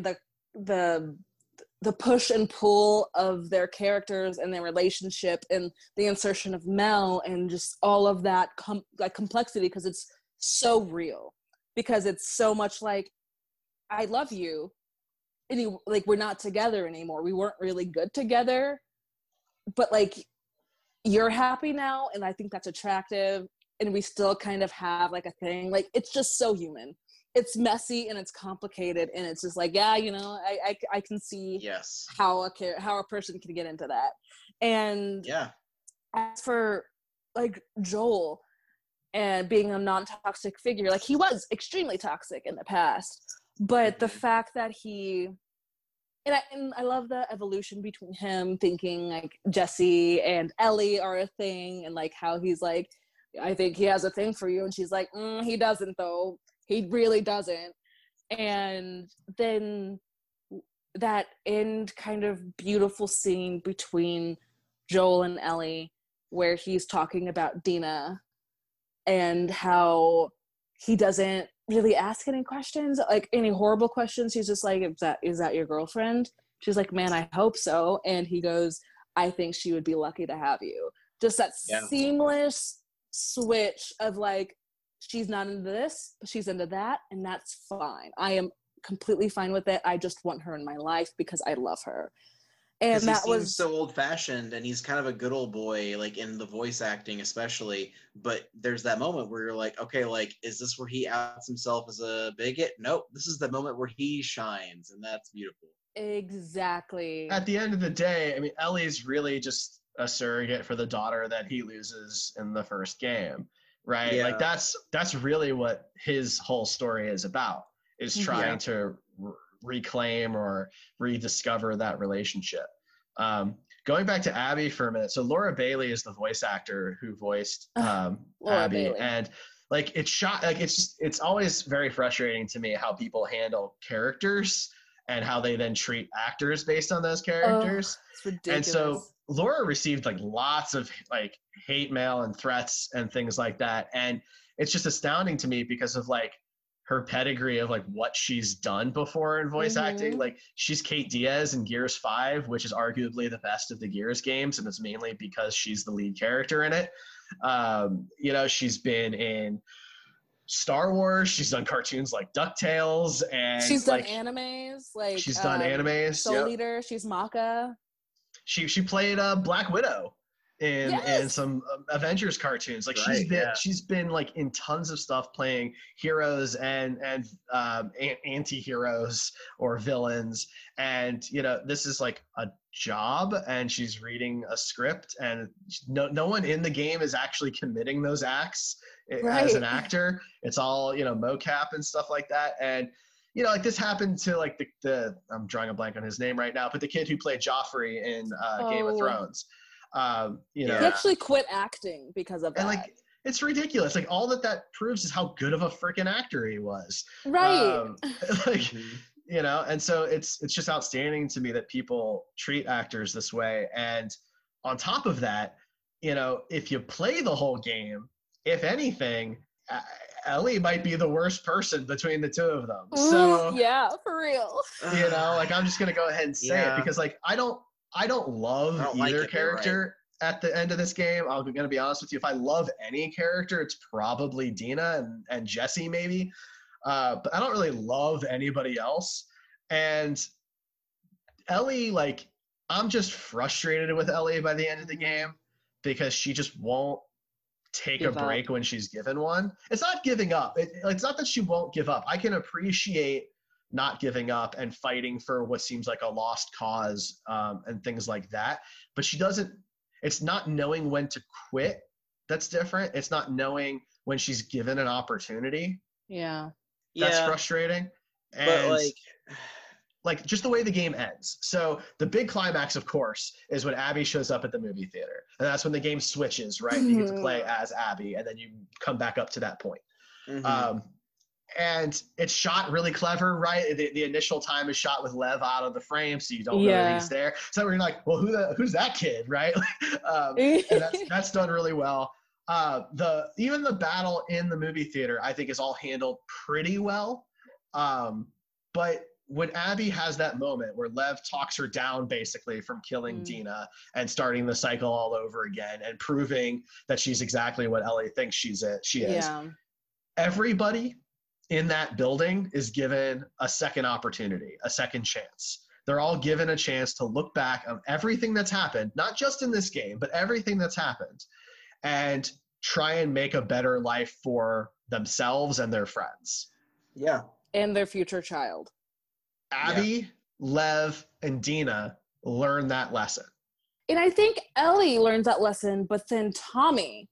the push and pull of their characters and their relationship, and the insertion of Mel, and just all of that like complexity, because it's so real, because it's so much like, I love you, and like, we're not together anymore, we weren't really good together, but, like, you're happy now, and I think that's attractive, and we still kind of have, like, a thing. Like, it's just so human. It's messy and it's complicated, and it's just like, yeah, you know, I can see how a person can get into that. And as for, like, Joel and being a non-toxic figure, like, he was extremely toxic in the past, but the fact that he, and I love the evolution between him thinking, like, Jesse and Ellie are a thing, and, like, how he's like, I think he has a thing for you, and she's like, he doesn't though. He really doesn't. And then that end kind of beautiful scene between Joel and Ellie, where he's talking about Dina and how he doesn't really ask any questions, like, any horrible questions. He's just like, is that your girlfriend? She's like, man, I hope so. And he goes, I think she would be lucky to have you. Just that seamless switch of, like, she's not into this, but she's into that, and that's fine. I am completely fine with it. I just want her in my life because I love her. And that was so old-fashioned, and he's kind of a good old boy, like, in the voice acting especially, but there's that moment where you're like, okay, like, is this where he outs himself as a bigot? Nope, this is the moment where he shines, and that's beautiful. Exactly. At the end of the day, I mean, Ellie's really just a surrogate for the daughter that he loses in the first game. Right? Like, that's really what his whole story is about, is trying to reclaim or rediscover that relationship. Going back to Abby for a minute. So Laura Bailey is the voice actor who voiced Abby. Bailey. And, like, it's always very frustrating to me how people handle characters and how they then treat actors based on those characters. It's ridiculous. And so Laura received, like, lots of, like, hate mail and threats and things like that. And it's just astounding to me because of, like, her pedigree of, like, what she's done before in voice acting. Like, she's Kate Diaz in Gears 5, which is arguably the best of the Gears games, and it's mainly because she's the lead character in it. You know, she's been in Star Wars. She's done cartoons like DuckTales, and she's done animes. Like, she's done animes. Soul Eater. She's Maka. She played Black Widow in some Avengers cartoons. Like, she's been like in tons of stuff, playing heroes and anti-heroes or villains. And, you know, this is like a job, and she's reading a script, and no one in the game is actually committing those acts as an actor. It's all, you know, mocap and stuff like that. And, you know, like, this happened to, like, the I'm drawing a blank on his name right now, but the kid who played Joffrey in Game of Thrones. You know, he actually quit acting because of that. And, like, it's ridiculous. Like, all that proves is how good of a freaking actor he was. Right. Like, you know, and so it's just outstanding to me that people treat actors this way. And on top of that, you know, if you play the whole game, if anything, Ellie might be the worst person between the two of them. So yeah, for real. you know, like I'm just gonna go ahead and say it because like I don't love either character at the end of this game. I'm gonna be honest with you. If I love any character, it's probably Dina and Jesse maybe. But I don't really love anybody else. And Ellie, like, I'm just frustrated with Ellie by the end of the game because she just won't take a break when she's given one. It's not giving up. It's not that she won't give up. I can appreciate not giving up and fighting for what seems like a lost cause and things like that. But she doesn't, it's not knowing when to quit that's different. It's not knowing when she's given an opportunity. Yeah. That's frustrating. And but like just the way the game ends. So the big climax, of course, is when Abby shows up at the movie theater. And that's when the game switches, right? You get to play as Abby, and then you come back up to that point. Mm-hmm. And it's shot really clever, right? The initial time is shot with Lev out of the frame, so you don't know that he's there. So you're like, well, who's that kid, right? And that's done really well. Even the battle in the movie theater, I think, is all handled pretty well. But when Abby has that moment where Lev talks her down basically from killing Dina and starting the cycle all over again and proving that she's exactly what Ellie thinks she is. Everybody in that building is given a second opportunity, a second chance. They're all given a chance to look back on everything that's happened, not just in this game, but everything that's happened, and try and make a better life for themselves and their friends. Yeah. And their future child. Abby, Lev, and Dina learn that lesson. And I think Ellie learns that lesson, but then Tommy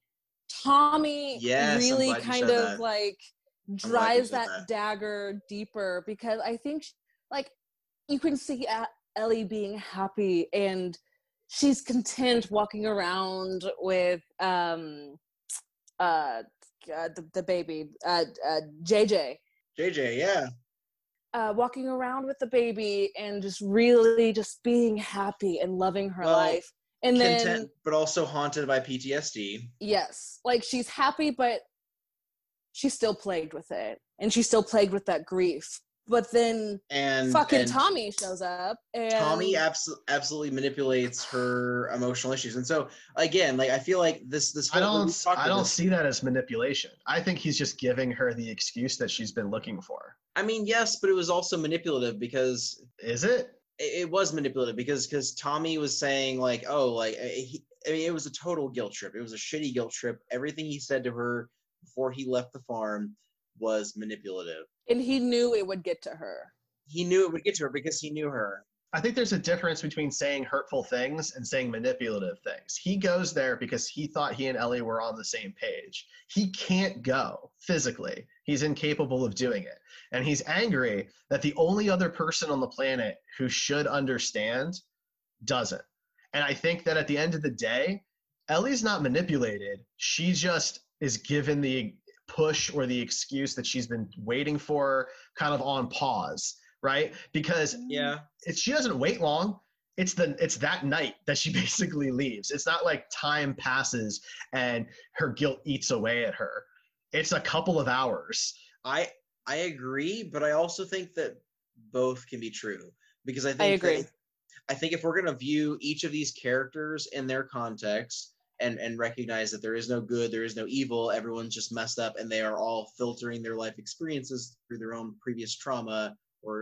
really kind of like drives that dagger deeper, because I think like you can see Ellie being happy and she's content walking around with the baby JJ, yeah. Walking around with the baby and just really just being happy and loving her life. And content, then, but also haunted by PTSD. Yes. Like she's happy, but she's still plagued with it. And she's still plagued with that grief. But then Tommy shows up. And Tommy absolutely manipulates her emotional issues. And so, again, like I feel like this I don't see that as manipulation. I think he's just giving her the excuse that she's been looking for. I mean, yes, but it was also manipulative because... Is it? It was manipulative because Tommy was saying like, it was a total guilt trip. It was a shitty guilt trip. Everything he said to her before he left the farm was manipulative. And he knew it would get to her. He knew it would get to her because he knew her. I think there's a difference between saying hurtful things and saying manipulative things. He goes there because he thought he and Ellie were on the same page. He can't go physically. He's incapable of doing it. And he's angry that the only other person on the planet who should understand doesn't. And I think that at the end of the day, Ellie's not manipulated. She just is given the push or the excuse that she's been waiting for, kind of on pause, right? Because she doesn't wait long. It's that night that she basically leaves. It's not like time passes and her guilt eats away at her. It's a couple of hours. I agree, but I also think that both can be true, because I think if we're going to view each of these characters in their context and recognize that there is no good, there is no evil, everyone's just messed up, and they are all filtering their life experiences through their own previous trauma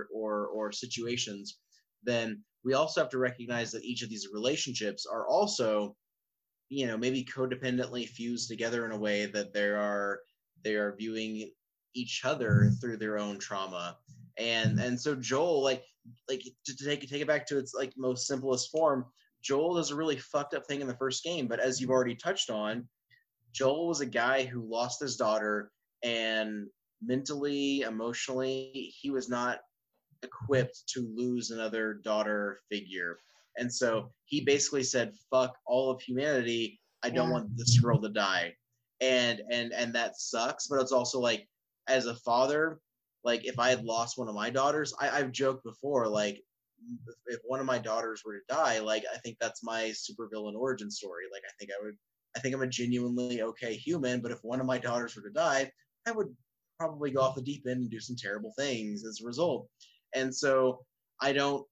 or situations, then we also have to recognize that each of these relationships are also, maybe codependently fused together in a way that they are viewing each other through their own trauma. And so Joel, like to take it back to its like most simplest form, Joel does a really fucked up thing in the first game, but as you've already touched on, Joel was a guy who lost his daughter, and mentally, emotionally, he was not equipped to lose another daughter figure. And so he basically said, fuck all of humanity. I don't want this girl to die. And that sucks, but it's also like, as a father, like if I had lost one of my daughters, I've joked before, like if one of my daughters were to die, like I think that's my supervillain origin story. Like I think I'm a genuinely okay human, but if one of my daughters were to die, I would probably go off the deep end and do some terrible things as a result. And so I don't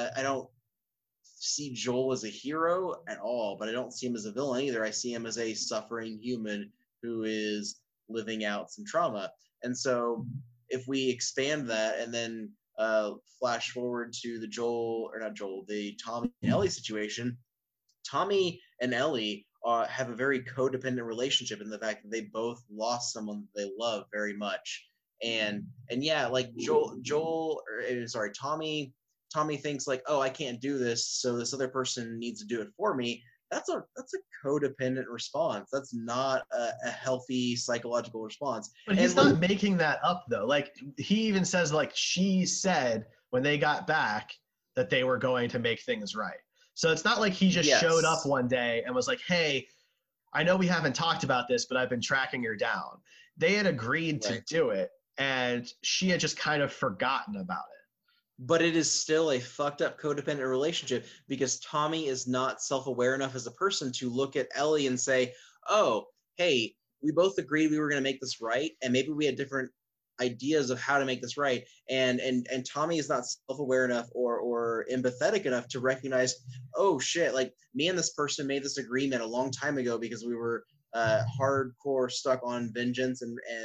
see Joel as a hero at all, but I don't see him as a villain either. I see him as a suffering human who is living out some trauma. And so if we expand that and then flash forward to the Tommy and Ellie situation, Tommy and Ellie have a very codependent relationship in the fact that they both lost someone they love very much. And yeah, like Tommy thinks like, oh, I can't do this, so this other person needs to do it for me. That's a codependent response. That's not a healthy psychological response. But he's not making that up though. Like he even says, like she said when they got back that they were going to make things right. So it's not like he just showed up one day and was like, hey, I know we haven't talked about this, but I've been tracking her down. They had agreed to do it, and she had just kind of forgotten about it. But it is still a fucked up codependent relationship because Tommy is not self-aware enough as a person to look at Ellie and say, oh, hey, we both agreed we were going to make this right, and maybe we had different ideas of how to make this right. And Tommy is not self-aware enough or empathetic enough to recognize, oh shit, like me and this person made this agreement a long time ago because we were hardcore stuck on vengeance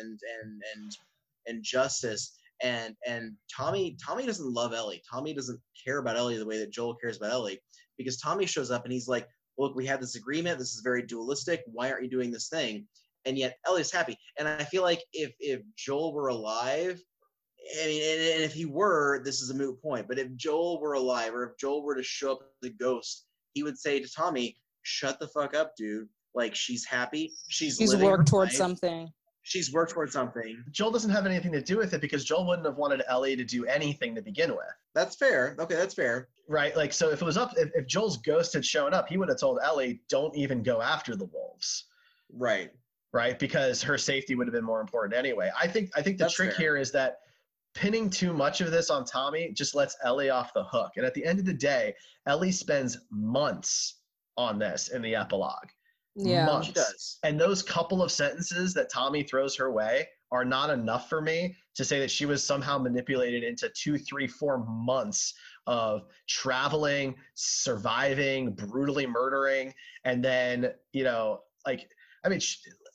and justice. And Tommy doesn't love Ellie. Tommy doesn't care about Ellie the way that Joel cares about Ellie, because Tommy shows up and he's like, look, we had this agreement. This is very dualistic. Why aren't you doing this thing? And yet Ellie's happy. And I feel like if Joel were alive, I mean, and if he were, this is a moot point, but if Joel were alive, or if Joel were to show up as a ghost, he would say to Tommy, shut the fuck up, dude. Like, she's happy. She's worked towards something. She's worked towards something. Joel doesn't have anything to do with it because Joel wouldn't have wanted Ellie to do anything to begin with. That's fair. Okay, that's fair. Right? Like, so if it was if Joel's ghost had shown up, he would have told Ellie, don't even go after the wolves. Right. Right? Because her safety would have been more important anyway. I think the That's trick fair. here is that pinning too much of this on Tommy just lets Ellie off the hook. And at the end of the day, Ellie spends months on this in the epilogue. Yeah, months. She does. And those couple of sentences that Tommy throws her way are not enough for me to say that she was somehow manipulated into 2, 3, 4 months of traveling, surviving, brutally murdering, and then, you know, like, I mean,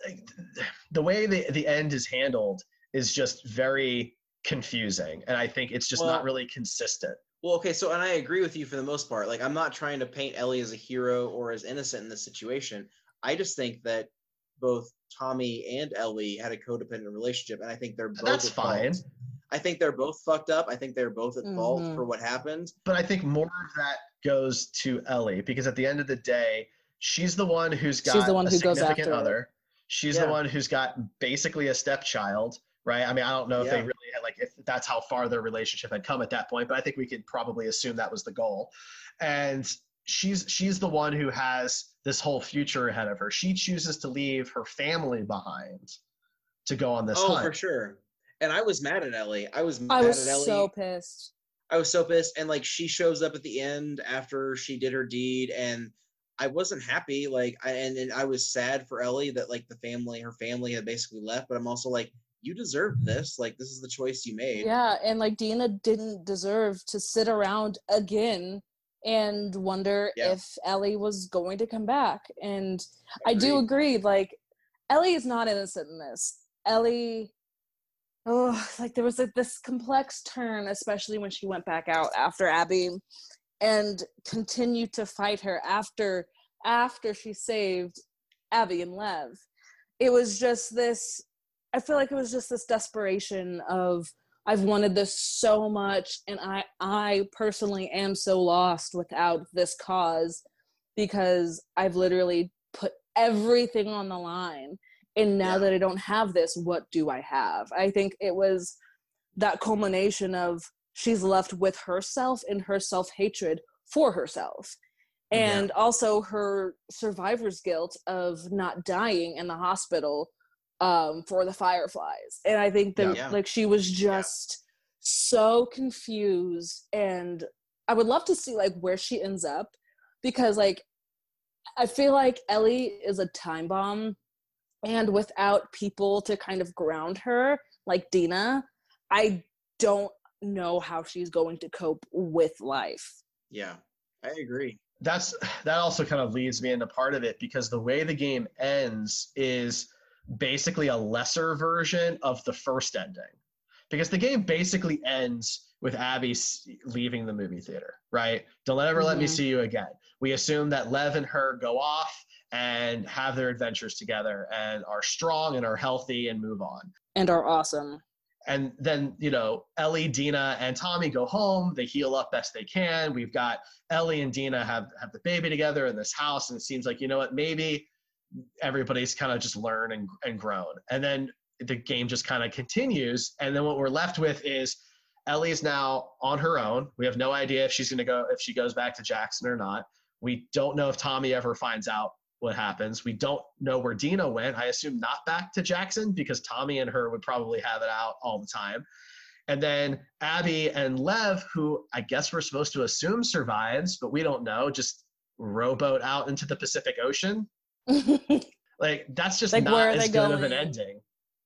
the way the end is handled is just very confusing, and I think it's just not really consistent. Well, okay, so, and I agree with you for the most part. Like, I'm not trying to paint Ellie as a hero or as innocent in this situation. I just think that both Tommy and Ellie had a codependent relationship, and I think they're both That's at fine. fault. I think they're both fucked up. I think they're both at fault for what happened. But I think more of that goes to Ellie, because at the end of the day, she's the one who's got She's the one a who goes significant after other. She's the one who's got basically a stepchild, right? I mean, I don't know if they really had, like, if that's how far their relationship had come at that point, but I think we could probably assume that was the goal. And she's the one who has this whole future ahead of her. She chooses to leave her family behind to go on this hunt. Oh, for sure. And I was mad at Ellie. I was so pissed. I was so pissed. And like, she shows up at the end after she did her deed, and I wasn't happy. Like, and I was sad for Ellie that like her family had basically left. But I'm also like, you deserved this. Like, this is the choice you made. Yeah, and like Dina didn't deserve to sit around again and wonder if Ellie was going to come back. And I do agree, like, Ellie is not innocent in this. Ellie, like, there was like this complex turn, especially when she went back out after Abby and continued to fight her after she saved Abby and Lev. It was just this, I feel like it was just this desperation of, I've wanted this so much, and I personally am so lost without this cause, because I've literally put everything on the line, and now that I don't have this, what do I have? I think it was that culmination of she's left with herself and her self-hatred for herself, and also her survivor's guilt of not dying in the hospital for the Fireflies. And I think that like she was just so confused, and I would love to see like where she ends up, because like I feel like Ellie is a time bomb and without people to kind of ground her, like Dina, I don't know how she's going to cope with life. Yeah, I agree. That also kind of leads me into part of it, because the way the game ends is basically a lesser version of the first ending. Because the game basically ends with Abby leaving the movie theater, right? Don't ever let me see you again. We assume that Lev and her go off and have their adventures together and are strong and are healthy and move on. And are awesome. And then, you know, Ellie, Dina, and Tommy go home. They heal up best they can. We've got Ellie and Dina have the baby together in this house. And it seems like, you know what, maybe everybody's kind of just learned and grown. And then the game just kind of continues. And then what we're left with is Ellie's now on her own. We have no idea if she goes back to Jackson or not. We don't know if Tommy ever finds out what happens. We don't know where Dina went. I assume not back to Jackson, because Tommy and her would probably have it out all the time. And then Abby and Lev, who I guess we're supposed to assume survives, but we don't know, just rowboat out into the Pacific Ocean. Like, that's just like, not as good of an ending.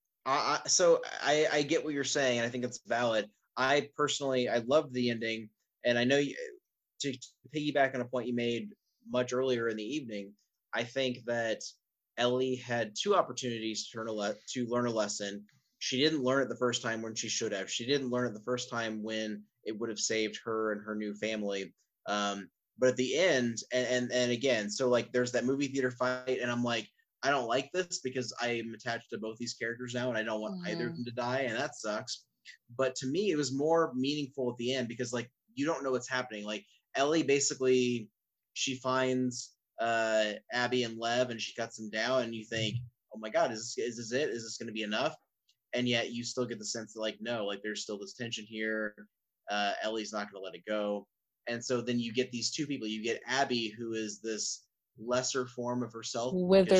So I get what you're saying, and I think it's valid. I personally, I loved the ending, and I know to piggyback on a point you made much earlier in the evening, I think that Ellie had two opportunities to learn a lesson. She didn't learn it the first time when she should have. She didn't learn it the first time when it would have saved her and her new family. But at the end, and again, so like there's that movie theater fight, and I'm like, I don't like this because I'm attached to both these characters now, and I don't want either of them to die, and that sucks. But to me, it was more meaningful at the end because like you don't know what's happening. Like Ellie basically, she finds Abby and Lev, and she cuts them down, and you think, oh my god, is this it? Is this going to be enough? And yet you still get the sense that like, no, like there's still this tension here. Ellie's not going to let it go. And so then you get these two people. You get Abby, who is this lesser form of herself,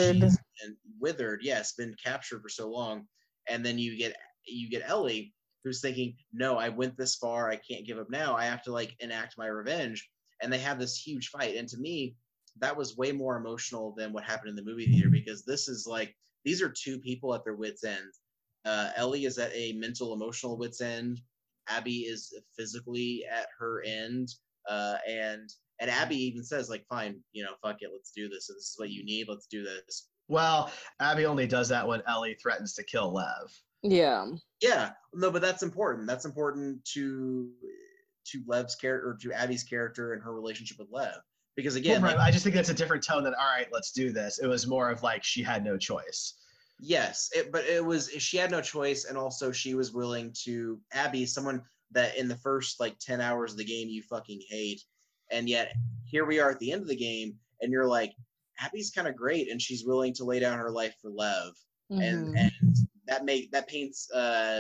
withered, yes, been captured for so long. And then you get Ellie, who's thinking, no, I went this far, I can't give up now, I have to like enact my revenge. And they have this huge fight, and to me that was way more emotional than what happened in the movie theater, because this is like, these are two people at their wits end. Ellie is at a mental emotional wits end. Abby is physically at her end. And Abby even says like, fine, you know, fuck it, let's do this. So this is what you need, let's do this. Well, Abby only does that when Ellie threatens to kill Lev. Yeah, no, but that's important. That's important to Lev's character, or to Abby's character and her relationship with Lev, because again, well, right, I just think that's a different tone than, all right, let's do this. It was more of like she had no choice. Yes, but it was, she had no choice, and also she was willing to, Abby, someone that in the first like 10 hours of the game you fucking hate, and yet here we are at the end of the game, and you're like, Abby's kind of great, and she's willing to lay down her life for Lev, and that paints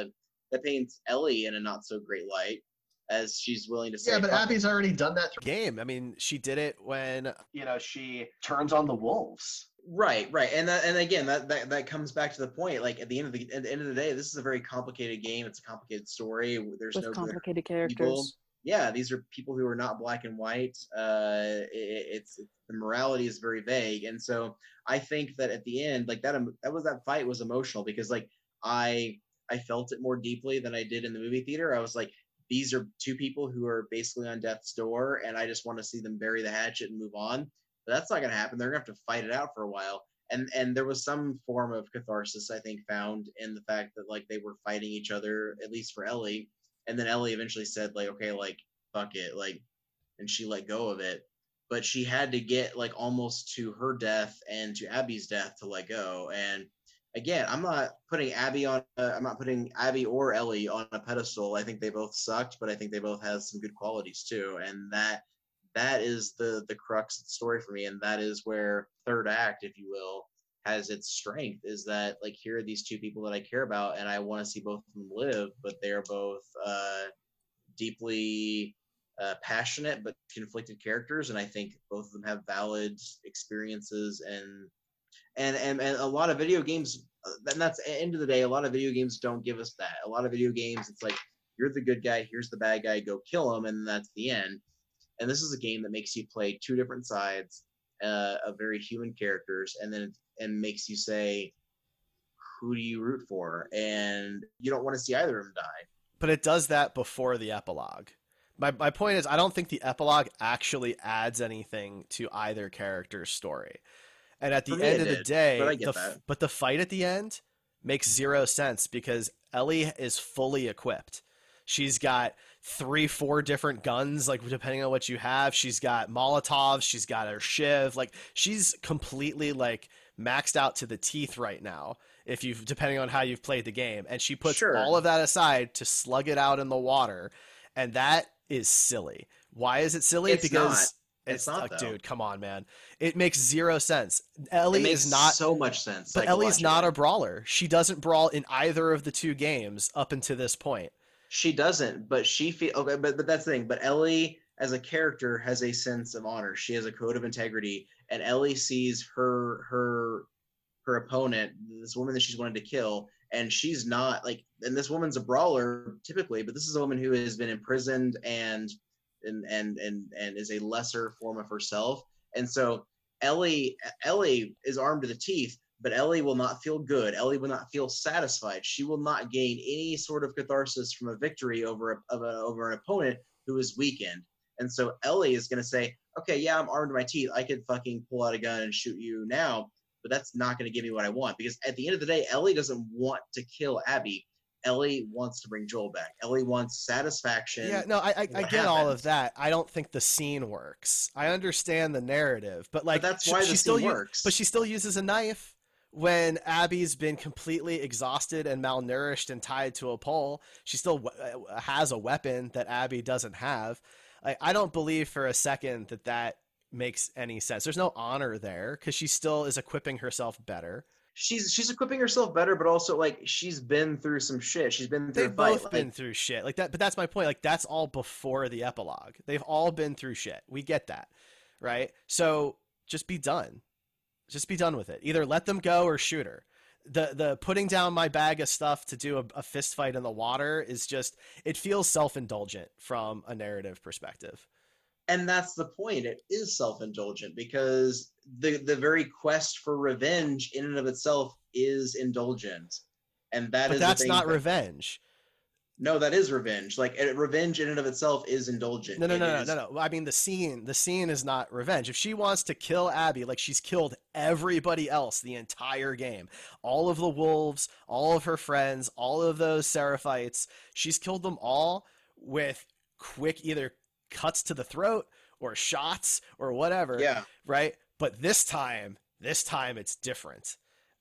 Ellie in a not so great light, as she's willing to say. Yeah, but Abby's already done that game. I mean, she did it when, you know, she turns on the wolves. Right, and again, that comes back to the point. Like at the end of the day, this is a very complicated game. It's a complicated story. There's with no complicated characters. People. Yeah, these are people who are not black and white. It's the morality is very vague, and so I think that at the end, like that fight was emotional, because like I felt it more deeply than I did in the movie theater. I was like, these are two people who are basically on death's door, and I just want to see them bury the hatchet and move on. But that's not going to happen. They're going to have to fight it out for a while. And there was some form of catharsis, I think, found in the fact that like they were fighting each other, at least for Ellie. And then Ellie eventually said like, okay, like fuck it, like, and she let go of it. But she had to get like almost to her death and to Abby's death to let go. And again, I'm not putting Abby or Ellie on a pedestal. I think they both sucked, but I think they both have some good qualities too. And that is the crux of the story for me, and that is where third act, if you will, has its strength, is that like, here are these two people that I care about, and I want to see both of them live, but they're both deeply passionate but conflicted characters, and I think both of them have valid experiences, and a lot of video games, and that's at the end of the day, a lot of video games don't give us that. A lot of video games, it's like, you're the good guy, here's the bad guy, go kill him, and that's the end. And this is a game that makes you play two different sides of very human characters, and makes you say, who do you root for? And you don't want to see either of them die. But it does that before the epilogue. My point is, I don't think the epilogue actually adds anything to either character's story. And at the end of the day, but I get that. But the fight at the end makes zero sense because Ellie is fully equipped. She's got 3-4 different guns, like depending on what you have. She's got Molotovs. She's got her Shiv. Like she's completely like maxed out to the teeth right now. If you've depending on how you've played the game, and she puts all of that aside to slug it out in the water, and that is silly. Why is it silly? Because it's not, dude. Come on, man. It makes zero sense. Ellie is not so much sense. But Ellie's not a brawler. She doesn't brawl in either of the two games up until this point. She doesn't, but she feel okay. But that's the thing. But Ellie, as a character, has a sense of honor. She has a code of integrity, and Ellie sees her opponent, this woman that she's wanted to kill, and she's not like. And this woman's a brawler typically, but this is a woman who has been imprisoned and is a lesser form of herself. And so Ellie is armed to the teeth, but Ellie will not feel good. Ellie will not feel satisfied. She will not gain any sort of catharsis from a victory over an opponent who is weakened. And so Ellie is going to say, okay, yeah, I'm armed to my teeth. I could fucking pull out a gun and shoot you now, but that's not going to give me what I want. Because at the end of the day, Ellie doesn't want to kill Abby. Ellie wants to bring Joel back. Ellie wants satisfaction. Yeah, no, I get all of that. I don't think the scene works. I understand the narrative, but like, but that's why the scene works. But she still uses a knife when Abby's been completely exhausted and malnourished and tied to a pole. She still has a weapon that Abby doesn't have. I don't believe for a second that makes any sense. There's no honor there because she still is equipping herself better. She's equipping herself better, but also like she's been through some shit. She's been through. They've both been through shit like that. But that's my point. Like that's all before the epilogue. They've all been through shit. We get that, right? So just be done. Just be done with it. Either let them go or shoot her. The putting down my bag of stuff to do a fist fight in the water is just, it feels self-indulgent from a narrative perspective. And that's the point. It is self-indulgent because the very quest for revenge in and of itself is indulgent. And that's not revenge. No, that is revenge. Like revenge in and of itself is indulgent. No. I mean, the scene is not revenge. If she wants to kill Abby, like she's killed everybody else the entire game, all of the wolves, all of her friends, all of those Seraphites, she's killed them all with quick either cuts to the throat or shots or whatever. Yeah. Right. But this time it's different.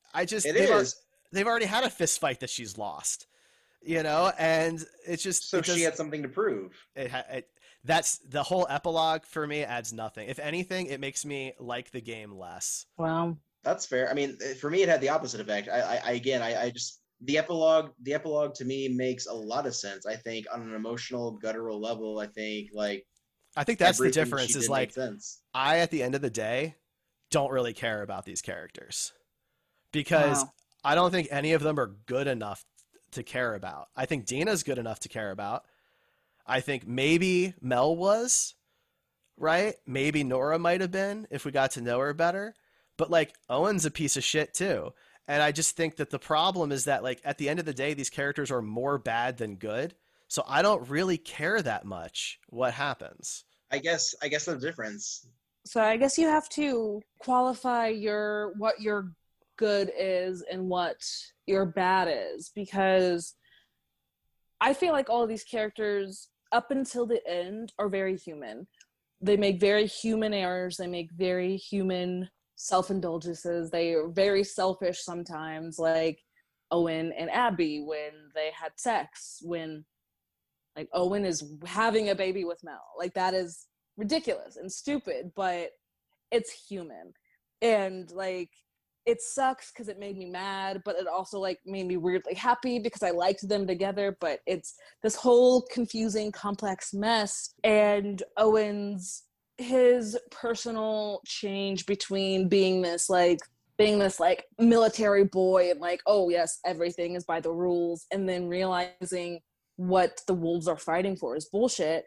They've already had a fist fight that she's lost. You know, and it's just she had something to prove. That's the whole epilogue for me adds nothing. If anything, it makes me like the game less. Wow, that's fair. I mean, for me, it had the opposite effect. I just the epilogue to me makes a lot of sense. I think on an emotional, guttural level, I think that's the difference. Is like I at the end of the day don't really care about these characters because I don't think any of them are good enough to care about. I think Dina's good enough to care about. I think maybe Mel was, right? Maybe Nora might have been if we got to know her better. But like Owen's a piece of shit too. And I just think that the problem is that like at the end of the day, these characters are more bad than good. So I don't really care that much what happens. I guess the difference. So I guess you have to qualify what your good is and what your bad is, because I feel like all of these characters up until the end are very human. They make very human errors. They make very human self-indulgences. They are very selfish sometimes, like Owen and Abby when they had sex, when like Owen is having a baby with Mel. Like that is ridiculous and stupid, but it's human. And like it sucks because it made me mad, but it also like made me weirdly happy because I liked them together. But it's this whole confusing, complex mess. And his personal change between being this military boy and like, oh yes, everything is by the rules, and then realizing what the wolves are fighting for is bullshit.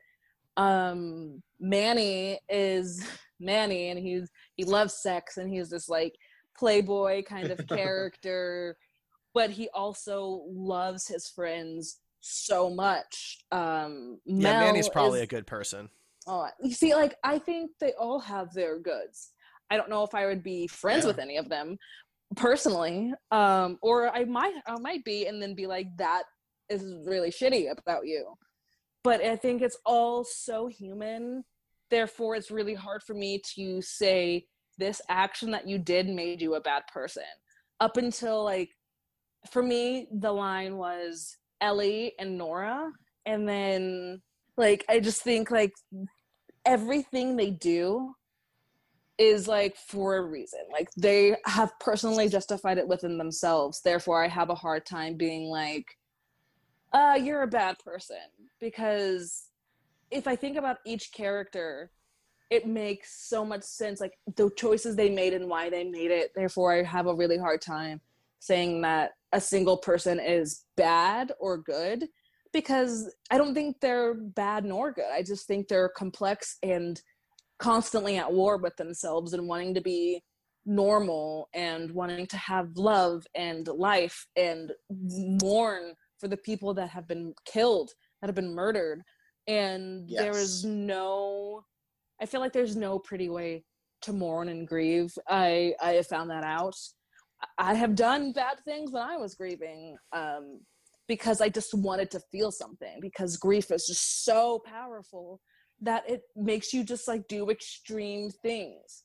Manny is Manny, and he loves sex, and he's this like playboy kind of character but he also loves his friends so much. Manny's probably is, a good person. oh, you see, like, I think they all have their goods. I don't know if I would be friends with any of them personally, or I might be, and then be like, that is really shitty about you. But I think it's all so human. Therefore, it's really hard for me to say this action that you did made you a bad person. Up until, like, for me, the line was Ellie and Nora. And then, like, I just think, like, everything they do is, like, for a reason. Like, they have personally justified it within themselves. Therefore, I have a hard time being like, you're a bad person. Because if I think about each character, it makes so much sense, like the choices they made and why they made it. Therefore, I have a really hard time saying that a single person is bad or good, because I don't think they're bad nor good. I just think they're complex and constantly at war with themselves and wanting to be normal and wanting to have love and life and mourn for the people that have been killed, that have been murdered. And there is no, I feel like there's no pretty way to mourn and grieve. I have found that out. I have done bad things when I was grieving, because I just wanted to feel something, because grief is just so powerful that it makes you just like do extreme things.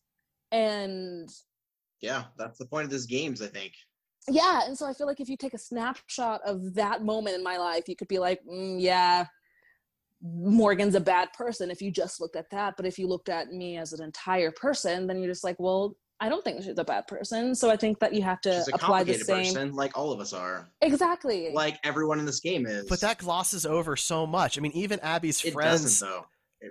And yeah, that's the point of this games, I think. Yeah, and so I feel like if you take a snapshot of that moment in my life, you could be like, yeah, Morgan's a bad person if you just looked at that. But if you looked at me as an entire person, then you're just like, well, I don't think she's a bad person. So I think that you have to apply the same person, like all of us are. Exactly. Like everyone in this game is. But that glosses over so much. I mean, even Abby's friends. It doesn't, though.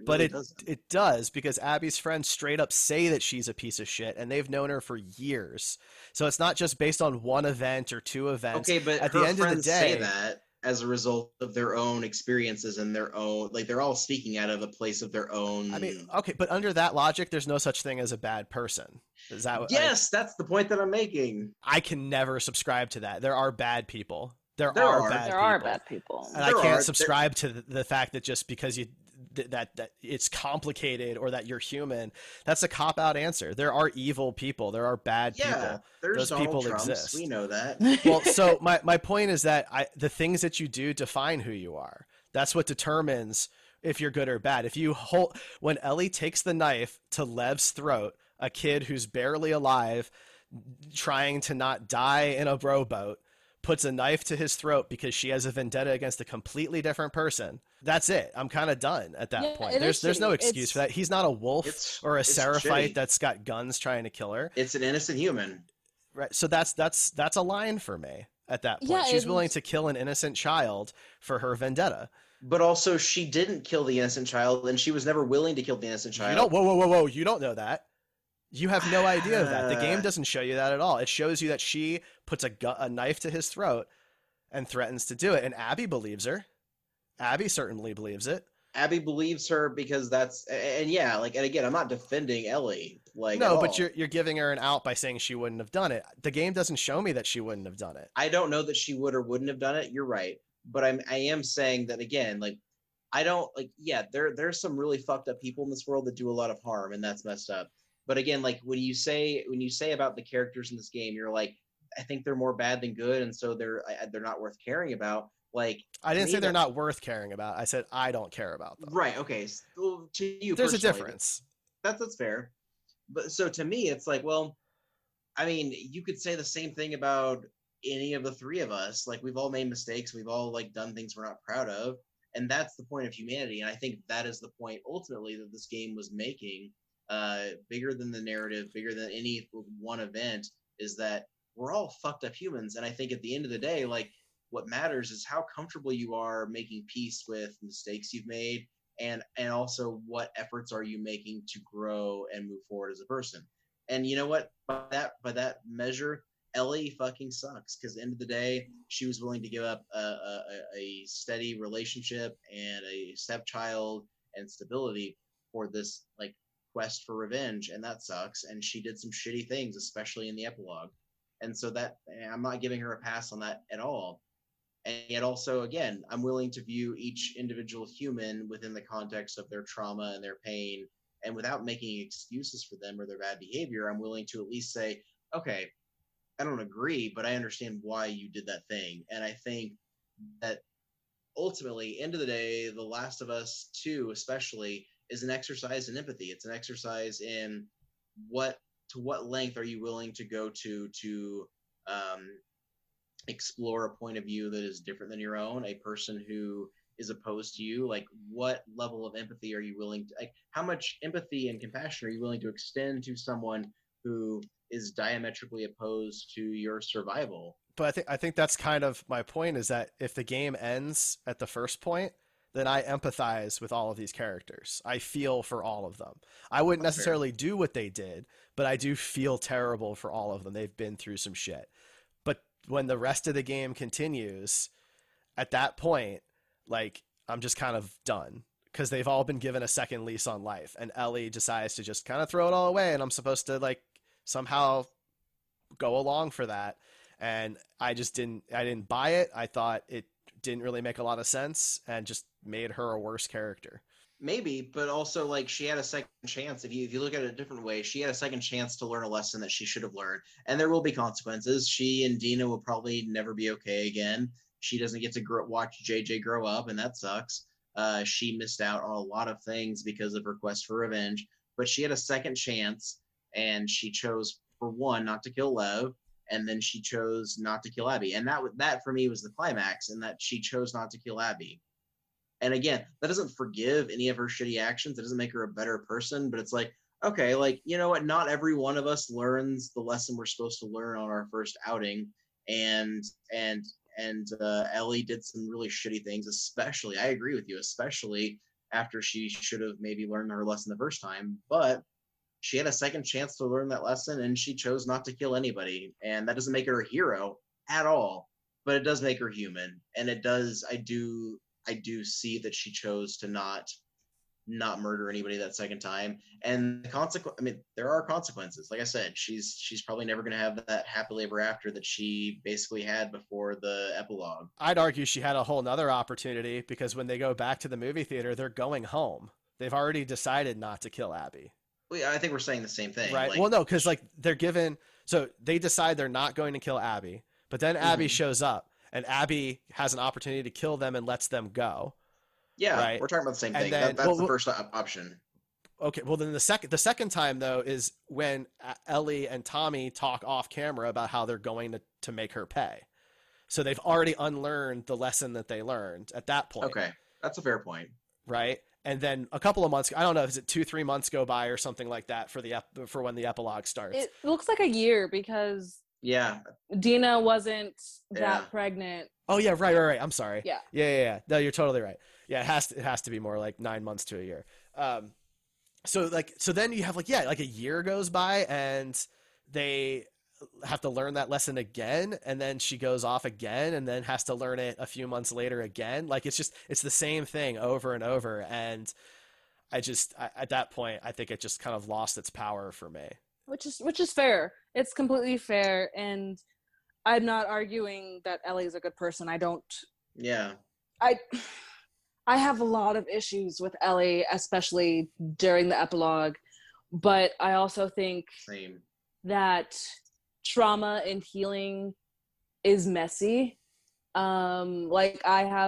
It does, because Abby's friends straight up say that she's a piece of shit, and they've known her for years. So it's not just based on one event or two events. Okay, but at the end of the day, say that as a result of their own experiences and their own, like, they're all speaking out of a place of their own. I mean, okay, but under that logic, there's no such thing as a bad person. Is that? Yes, that's the point that I'm making. I can never subscribe to that. There are bad people. There are bad people. And I can't subscribe to the fact that just because you that it's complicated or that you're human, that's a cop-out answer. There are evil people. There are bad people. Those Donald people Trumps, exist. We know that. Well, so my point is that the things that you do define who you are. That's what determines if you're good or bad. If you when Ellie takes the knife to Lev's throat, a kid who's barely alive, trying to not die in a rowboat, puts a knife to his throat because she has a vendetta against a completely different person. That's it. I'm kind of done at that point. There's no excuse for that. He's not a wolf or a Seraphite that's got guns trying to kill her. It's an innocent human. Right. So that's a line for me at that point. Yeah, she's willing to kill an innocent child for her vendetta. But also, she didn't kill the innocent child, and she was never willing to kill the innocent child. Whoa. You don't know that. You have no idea of that. The game doesn't show you that at all. It shows you that she puts a knife to his throat and threatens to do it. And Abby believes her. Abby certainly believes it. Abby believes her because and again, I'm not defending Ellie. No, but you're giving her an out by saying she wouldn't have done it. The game doesn't show me that she wouldn't have done it. I don't know that she would or wouldn't have done it. You're right. But I am saying that again, like, I don't there's some really fucked up people in this world that do a lot of harm, and that's messed up. But again, like when you say about the characters in this game, you're like, I think they're more bad than good, and so they're not worth caring about. Like, I didn't say they're not worth caring about. I said I don't care about them. Right. Okay. So, to you, there's a difference. That's fair. But so to me, it's like, well, I mean, you could say the same thing about any of the three of us. Like, we've all made mistakes. We've all done things we're not proud of, and that's the point of humanity. And I think that is the point ultimately that this game was making. Bigger than the narrative, bigger than any one event, is that we're all fucked up humans. And I think at the end of the day, like, what matters is how comfortable you are making peace with mistakes you've made, and also what efforts are you making to grow and move forward as a person. And you know what? By that measure, Ellie fucking sucks, because at the end of the day, she was willing to give up a steady relationship and a stepchild and stability for this quest for revenge, and that sucks. And she did some shitty things, especially in the epilogue. And so that I'm not giving her a pass on that at all. And yet also, again, I'm willing to view each individual human within the context of their trauma and their pain, and without making excuses for them or their bad behavior. I'm willing to at least say, okay, I don't agree, but I understand why you did that thing. And I think that ultimately, end of the day, The Last of Us 2 especially is an exercise in empathy. It's an exercise in what length are you willing to go to explore a point of view that is different than your own, a person who is opposed to you. Like, what level of empathy are you willing to, like, how much empathy and compassion are you willing to extend to someone who is diametrically opposed to your survival? But I think that's kind of my point, is that if the game ends at the first point, then I empathize with all of these characters. I feel for all of them. I wouldn't necessarily do what they did, but I do feel terrible for all of them. They've been through some shit. But when the rest of the game continues, at that point, like, I'm just kind of done, because they've all been given a second lease on life, and Ellie decides to just kind of throw it all away, and I'm supposed to, like, somehow go along for that. And I didn't buy it. I thought it didn't really make a lot of sense and just made her a worse character. Maybe, but also, like, she had a second chance. If you look at it a different way, she had a second chance to learn a lesson that she should have learned, and there will be consequences. She and Dina will probably never be okay again. She doesn't get to watch JJ grow up, and that sucks. She missed out on a lot of things because of her quest for revenge, but she had a second chance, and she chose, for one, not to kill Lev, and then she chose not to kill Abby. And that for me was the climax, in that she chose not to kill Abby. And again, that doesn't forgive any of her shitty actions. It doesn't make her a better person, but it's like, okay, like, you know what? Not every one of us learns the lesson we're supposed to learn on our first outing. And Ellie did some really shitty things, especially, I agree with you, especially after she should have maybe learned her lesson the first time. But she had a second chance to learn that lesson, and she chose not to kill anybody. And that doesn't make her a hero at all, but it does make her human. And it does, I do see that she chose to not murder anybody that second time. And there are consequences. Like I said, she's probably never going to have that happily ever after that she basically had before the epilogue. I'd argue she had a whole nother opportunity, because when they go back to the movie theater, they're going home. They've already decided not to kill Abby. I think we're saying the same thing. Right. Like, well, no, because, like, they're given, so they decide they're not going to kill Abby, but then Abby shows up, and Abby has an opportunity to kill them and lets them go. Yeah, right? We're talking about the same thing. Then, that's the first option. Okay, well, then the second time, though, is when Ellie and Tommy talk off camera about how they're going to make her pay. So they've already unlearned the lesson that they learned at that point. Okay, that's a fair point. Right? And then a couple of months, I don't know, is it 2-3 months go by or something like that for when the epilogue starts? It looks like a year, because Dina wasn't that pregnant. Oh yeah, right. I'm sorry. Yeah. No, you're totally right. Yeah, it has to be more like 9 months to a year. So then you have like a year goes by, and they have to learn that lesson again, and then she goes off again, and then has to learn it a few months later again. Like, it's the same thing over and over. And at that point, I think it just kind of lost its power for me. Which is fair. It's completely fair, and I'm not arguing that Ellie's a good person. I don't. Yeah. I have a lot of issues with Ellie, especially during the epilogue, but I also think that trauma and healing is messy. Like, I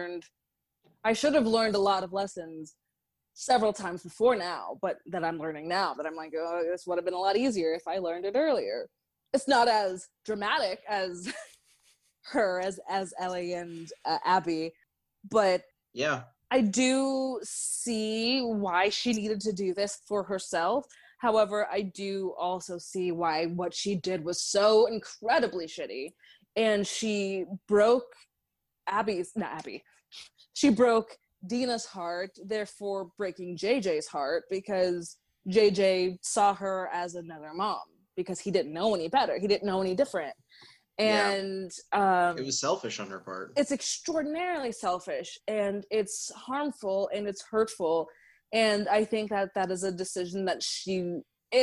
should have learned a lot of lessons several times before now, but that I'm learning now, that I'm like, oh, this would have been a lot easier if I learned it earlier. It's not as dramatic as her, as Ellie and Abby, but yeah, I do see why she needed to do this for herself. However, I do also see why what she did was so incredibly shitty. And she broke she broke Dina's heart, therefore breaking JJ's heart, because JJ saw her as another mom, because he didn't know any better. He didn't know any different. And it was selfish on her part. It's extraordinarily selfish, and it's harmful, and it's hurtful. And I think that is a decision that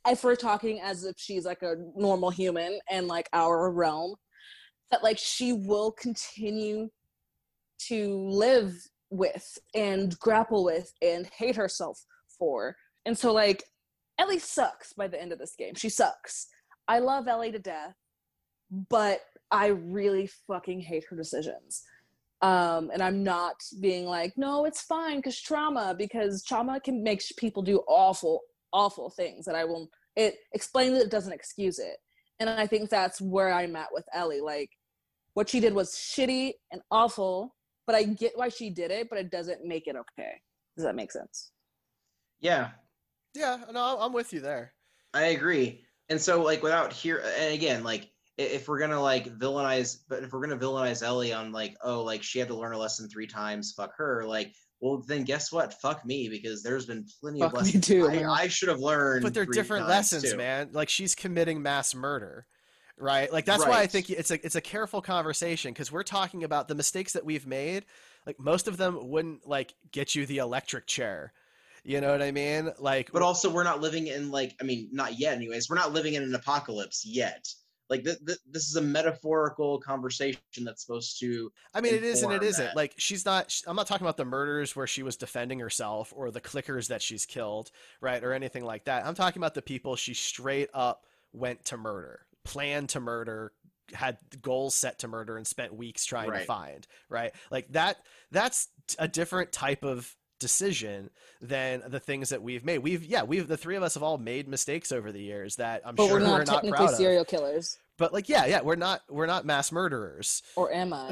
if we're talking as if she's like a normal human and like our realm, that like she will continue to live with and grapple with and hate herself for. And so like Ellie sucks by the end of this game. She sucks. I love Ellie to death, but I really fucking hate her decisions. And I'm not being like, no, it's fine because trauma can make people do awful, awful things. And it explains that it doesn't excuse it. And I think that's where I'm at with Ellie. Like, what she did was shitty and awful, but I get why she did it, but it doesn't make it okay. Does that make sense? Yeah. Yeah, no, I'm with you there. I agree. And so like and again, like if we're gonna villainize Ellie on like, oh, like she had to learn a lesson 3 times, fuck her, like, well then guess what? Fuck me, because there's been plenty of lessons too, I should have learned. But they're different lessons, too. Man. Like she's committing mass murder. Right? Like that's why I think it's a careful conversation, because we're talking about the mistakes that we've made. Like most of them wouldn't like get you the electric chair. You know what I mean? Like, but also we're not living in like, I mean, not yet anyways. We're not living in an apocalypse yet. Like this is a metaphorical conversation that's supposed to. I mean, it is and it isn't. Like I'm not talking about the murders where she was defending herself or the clickers that she's killed, right, or anything like that. I'm talking about the people she straight up went to murder, planned to murder, had goals set to murder, and spent weeks trying to find. Right, like that's a different type of decision than the things that we've made. We've the three of us have all made mistakes over the years that I'm sure we're not proud of. Serial killers. But like yeah, we're not mass murderers. Or am I?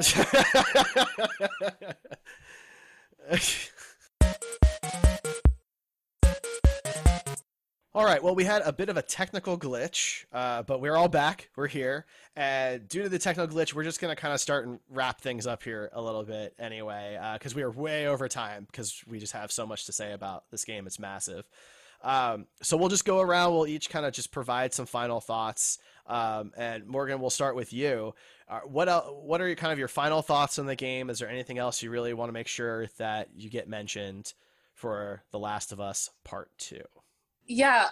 All right, well, we had a bit of a technical glitch, but we're all back. We're here. And due to the technical glitch, we're just going to kind of start and wrap things up here a little bit anyway, because we are way over time, because we just have so much to say about this game. It's massive. So we'll just go around. We'll each kind of just provide some final thoughts. And Morgan, we'll start with you. What are your kind of your final thoughts on the game? Is there anything else you really want to make sure that you get mentioned for The Last of Us Part 2? Yeah,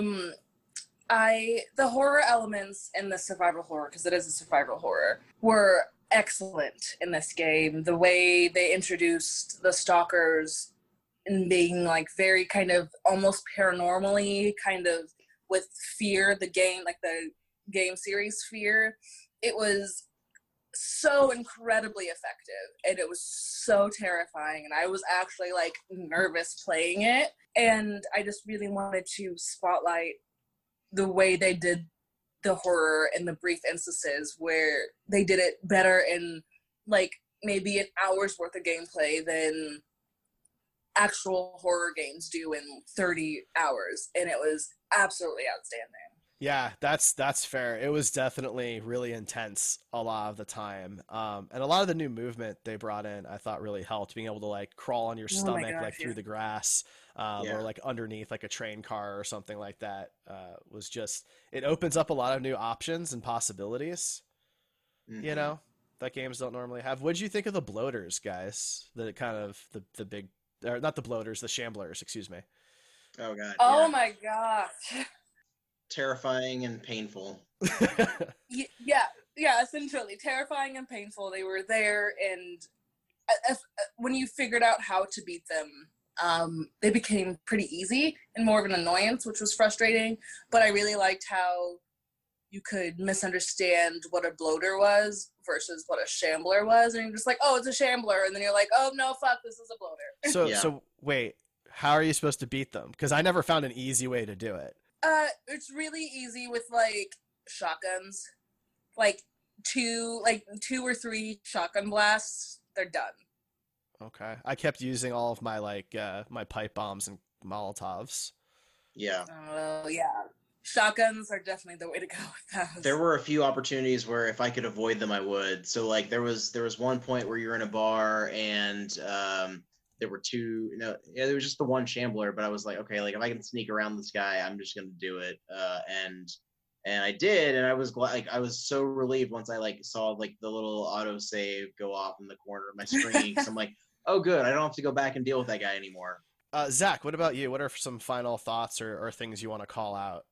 the horror elements in the survival horror, because it is a survival horror, were excellent in this game. The way they introduced the stalkers and being like very kind of almost paranormally kind of with fear, the game series Fear, it was so incredibly effective and it was so terrifying, and I was actually like nervous playing it, and I just really wanted to spotlight the way they did the horror in the brief instances where they did it better in like maybe an hour's worth of gameplay than actual horror games do in 30 hours, and it was absolutely outstanding. Yeah, that's fair. It was definitely really intense a lot of the time. And a lot of the new movement they brought in, I thought really helped, being able to like crawl on your stomach, through the grass, or like underneath like a train car or something like that. Was just, it opens up a lot of new options and possibilities, you know, that games don't normally have. What'd you think of the bloaters, guys? The kind of the big, or not the bloaters, the shamblers, excuse me. Oh god. Oh my gosh. Terrifying and painful. Yeah, essentially terrifying and painful. They were there, and when you figured out how to beat them, they became pretty easy and more of an annoyance, which was frustrating. But I really liked how you could misunderstand what a bloater was versus what a shambler was, and you're just like, oh, it's a shambler, and then you're like, oh no, fuck, this is a bloater. So wait, how are you supposed to beat them? Because I never found an easy way to do it. It's really easy with like shotguns, like two or three shotgun blasts. They're done. Okay, I kept using all of my my pipe bombs and Molotovs. Yeah. Oh yeah, shotguns are definitely the way to go with those. There were a few opportunities where if I could avoid them, I would. So like there was one point where you're in a bar and there were two, there was just the one shambler, but I was like, okay, like if I can sneak around this guy, I'm just gonna do it. And I did, and I was glad. Like I was so relieved once I like saw like the little auto save go off in the corner of my screen. So I'm like, oh, good, I don't have to go back and deal with that guy anymore. Zach, what about you? What are some final thoughts or things you want to call out?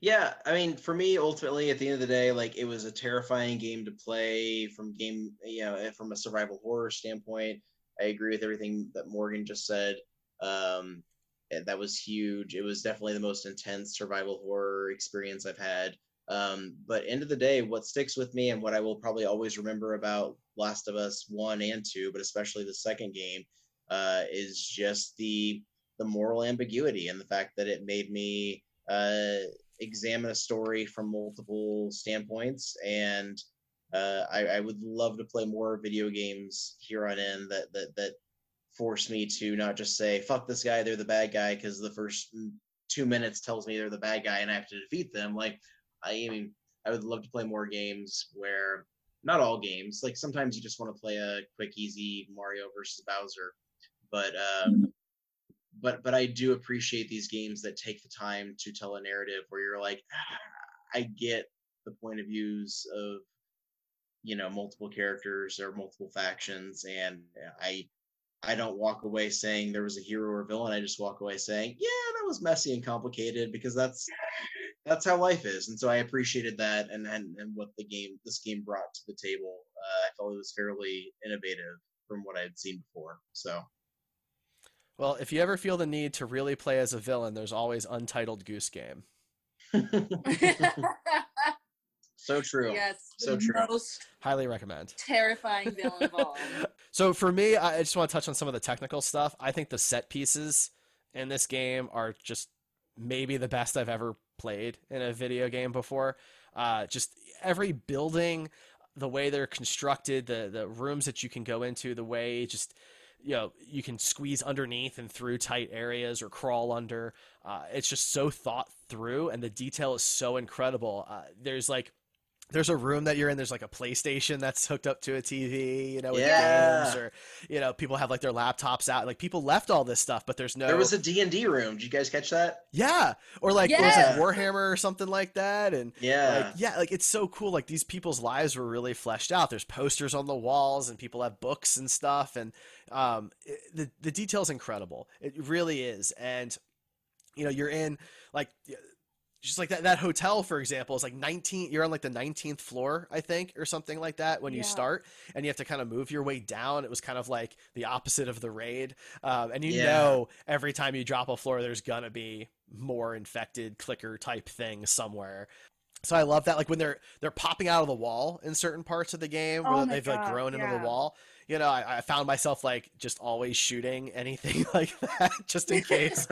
Yeah, I mean, for me, ultimately, at the end of the day, like it was a terrifying game to play from a survival horror standpoint. I agree with everything that Morgan just said. That was huge. It was definitely the most intense survival horror experience I've had. But end of the day, what sticks with me and what I will probably always remember about Last of Us 1 and 2, but especially the second game, is just the moral ambiguity and the fact that it made me examine a story from multiple standpoints. And I would love to play more video games here on in that force me to not just say "fuck this guy, they're the bad guy" because the first 2 minutes tells me they're the bad guy and I have to defeat them. Like, I mean, I would love to play more games where, not all games, like sometimes you just want to play a quick, easy Mario versus Bowser, but but I do appreciate these games that take the time to tell a narrative where you're like, I get the point of views of multiple characters or multiple factions, and I don't walk away saying there was a hero or villain. I just walk away saying, yeah, that was messy and complicated because that's how life is. And so I appreciated that and what this game brought to the table. I felt it was fairly innovative from what I had seen before. So. Well, if you ever feel the need to really play as a villain, there's always Untitled Goose Game. So true. Yes. So true. Most Highly recommend. terrifying villain of all. So for me, I just want to touch on some of the technical stuff. I think the set pieces in this game are just maybe the best I've ever played in a video game before. Just every building, the way they're constructed, the rooms that you can go into, the way just you can squeeze underneath and through tight areas or crawl under. It's just so thought through, and the detail is so incredible. There's a room that you're in. There's like a PlayStation that's hooked up to a TV, with games, or people have like their laptops out. Like people left all this stuff, but there's no. There was a D&D room. Did you guys catch that? Yeah, or like it was like Warhammer or something like that, and like it's so cool. Like these people's lives were really fleshed out. There's posters on the walls, and people have books and stuff, and the detail's incredible. It really is, and you're in like. Just like that hotel, for example, is like 19. You're on like the 19th floor, I think, or something like that when you start, and you have to kind of move your way down. It was kind of like the opposite of the raid, and every time you drop a floor, there's gonna be more infected clicker type thing somewhere. So I love that. Like when they're popping out of the wall in certain parts of the game, where they've like grown into the wall. I found myself like just always shooting anything like that, just in case.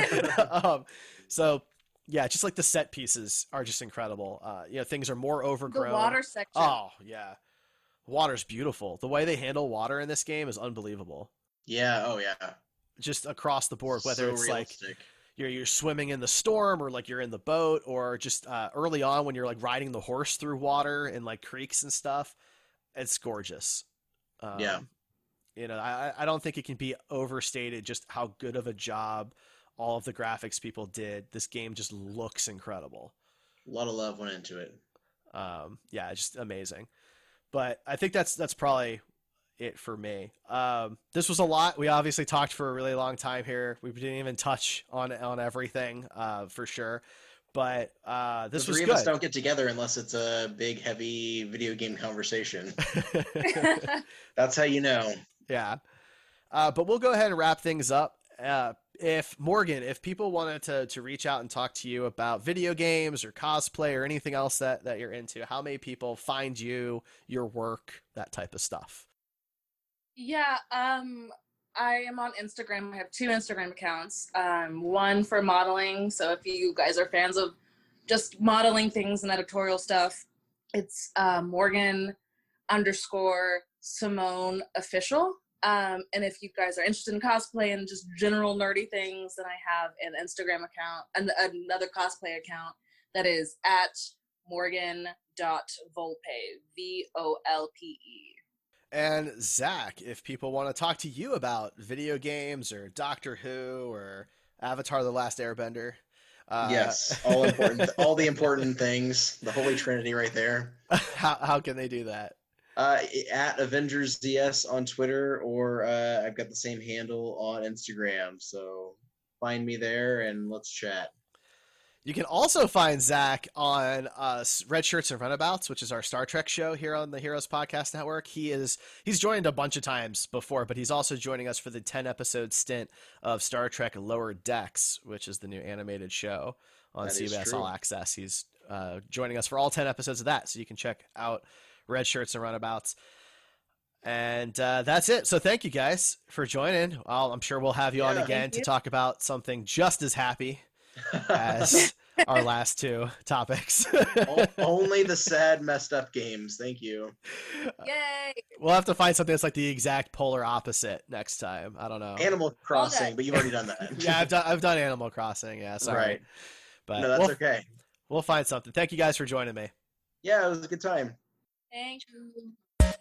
So. Yeah, just like the set pieces are just incredible. Things are more overgrown. The water section. Oh, yeah. Water's beautiful. The way they handle water in this game is unbelievable. Yeah, oh yeah. Just across the board, whether So it's realistic. like you're swimming in the storm, or like you're in the boat, or just early on when you're like riding the horse through water and like creeks and stuff. It's gorgeous. Yeah. I don't think it can be overstated just how good of a job all of the graphics people did. This game just looks incredible. A lot of love went into it. Yeah, just amazing. But I think that's probably it for me. This was a lot. We obviously talked for a really long time here. We didn't even touch on everything for sure. But this was good. The three of us don't get together unless it's a big, heavy video game conversation. That's how you know. Yeah. But we'll go ahead and wrap things up. If people wanted to reach out and talk to you about video games or cosplay or anything else that you're into, how may people find you, your work, that type of stuff? Yeah, I am on Instagram. I have 2 Instagram accounts. One for modeling. So if you guys are fans of just modeling things and editorial stuff, it's Morgan _Simone official. And if you guys are interested in cosplay and just general nerdy things, then I have an Instagram account and another cosplay account that is at morgan.volpe, VOLPE. And Zach, if people want to talk to you about video games or Doctor Who or Avatar: The Last Airbender. Yes, all the important things, the Holy Trinity right there. How can they do that? At AvengersDS on Twitter, or I've got the same handle on Instagram. So find me there and let's chat. You can also find Zach on Red Shirts and Runabouts, which is our Star Trek show here on the Heroes Podcast Network. He's joined a bunch of times before, but he's also joining us for the 10-episode stint of Star Trek Lower Decks, which is the new animated show on CBS All Access. He's joining us for all 10 episodes of that, so you can check out Red Shirts and Runabouts. And that's it. So thank you guys for joining. I'm sure we'll have you on again to talk about something just as happy as our last two topics. Only the sad, messed up games. Thank you. Yay! We'll have to find something that's like the exact polar opposite next time. I don't know. Animal Crossing, but you've already done that. Yeah, I've done Animal Crossing. Yeah, sorry. Right. But no, that's okay. We'll find something. Thank you guys for joining me. Yeah, it was a good time. Thank you.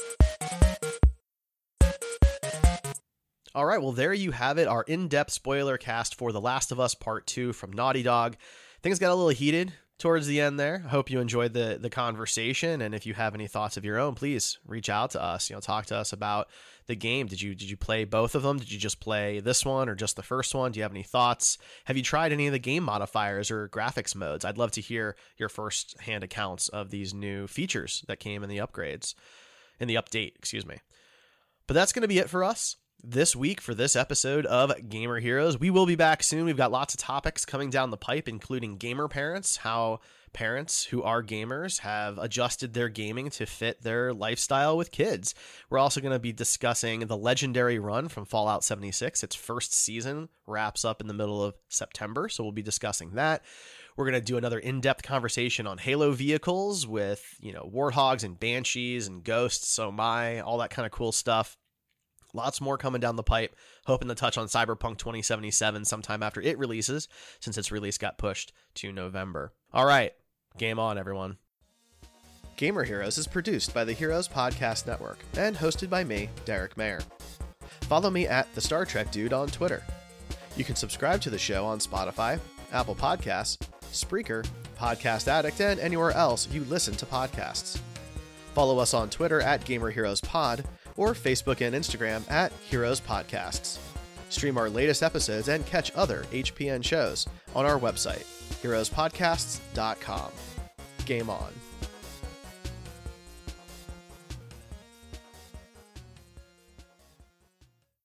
All right, well, there you have it, our in-depth spoiler cast for The Last of Us Part 2 from Naughty Dog. Things got a little heated towards the end there. I hope you enjoyed the conversation, and if you have any thoughts of your own, please reach out to us. Talk to us about the game. Did you play both of them? Did you just play this one or just the first one? Do you have any thoughts? Have you tried any of the game modifiers or graphics modes? I'd love to hear your first-hand accounts of these new features that came in the upgrades, in the update, excuse me. But that's going to be it for us this week for this episode of Gamer Heroes. We will be back soon. We've got lots of topics coming down the pipe, including gamer parents, how parents who are gamers have adjusted their gaming to fit their lifestyle with kids. We're also going to be discussing the legendary run from Fallout 76. Its first season wraps up in the middle of September, so we'll be discussing that. We're going to do another in-depth conversation on Halo vehicles with, Warthogs and Banshees and Ghosts, all that kind of cool stuff. Lots more coming down the pipe. Hoping to touch on Cyberpunk 2077 sometime after it releases, since its release got pushed to November. All right, game on, everyone. Gamer Heroes is produced by the Heroes Podcast Network and hosted by me, Derek Mayer. Follow me at The Star Trek Dude on Twitter. You can subscribe to the show on Spotify, Apple Podcasts, Spreaker, Podcast Addict, and anywhere else you listen to podcasts. Follow us on Twitter at Gamer Heroes Pod, or Facebook and Instagram at Heroes Podcasts. Stream our latest episodes and catch other HPN shows on our website, heroespodcasts.com. Game on.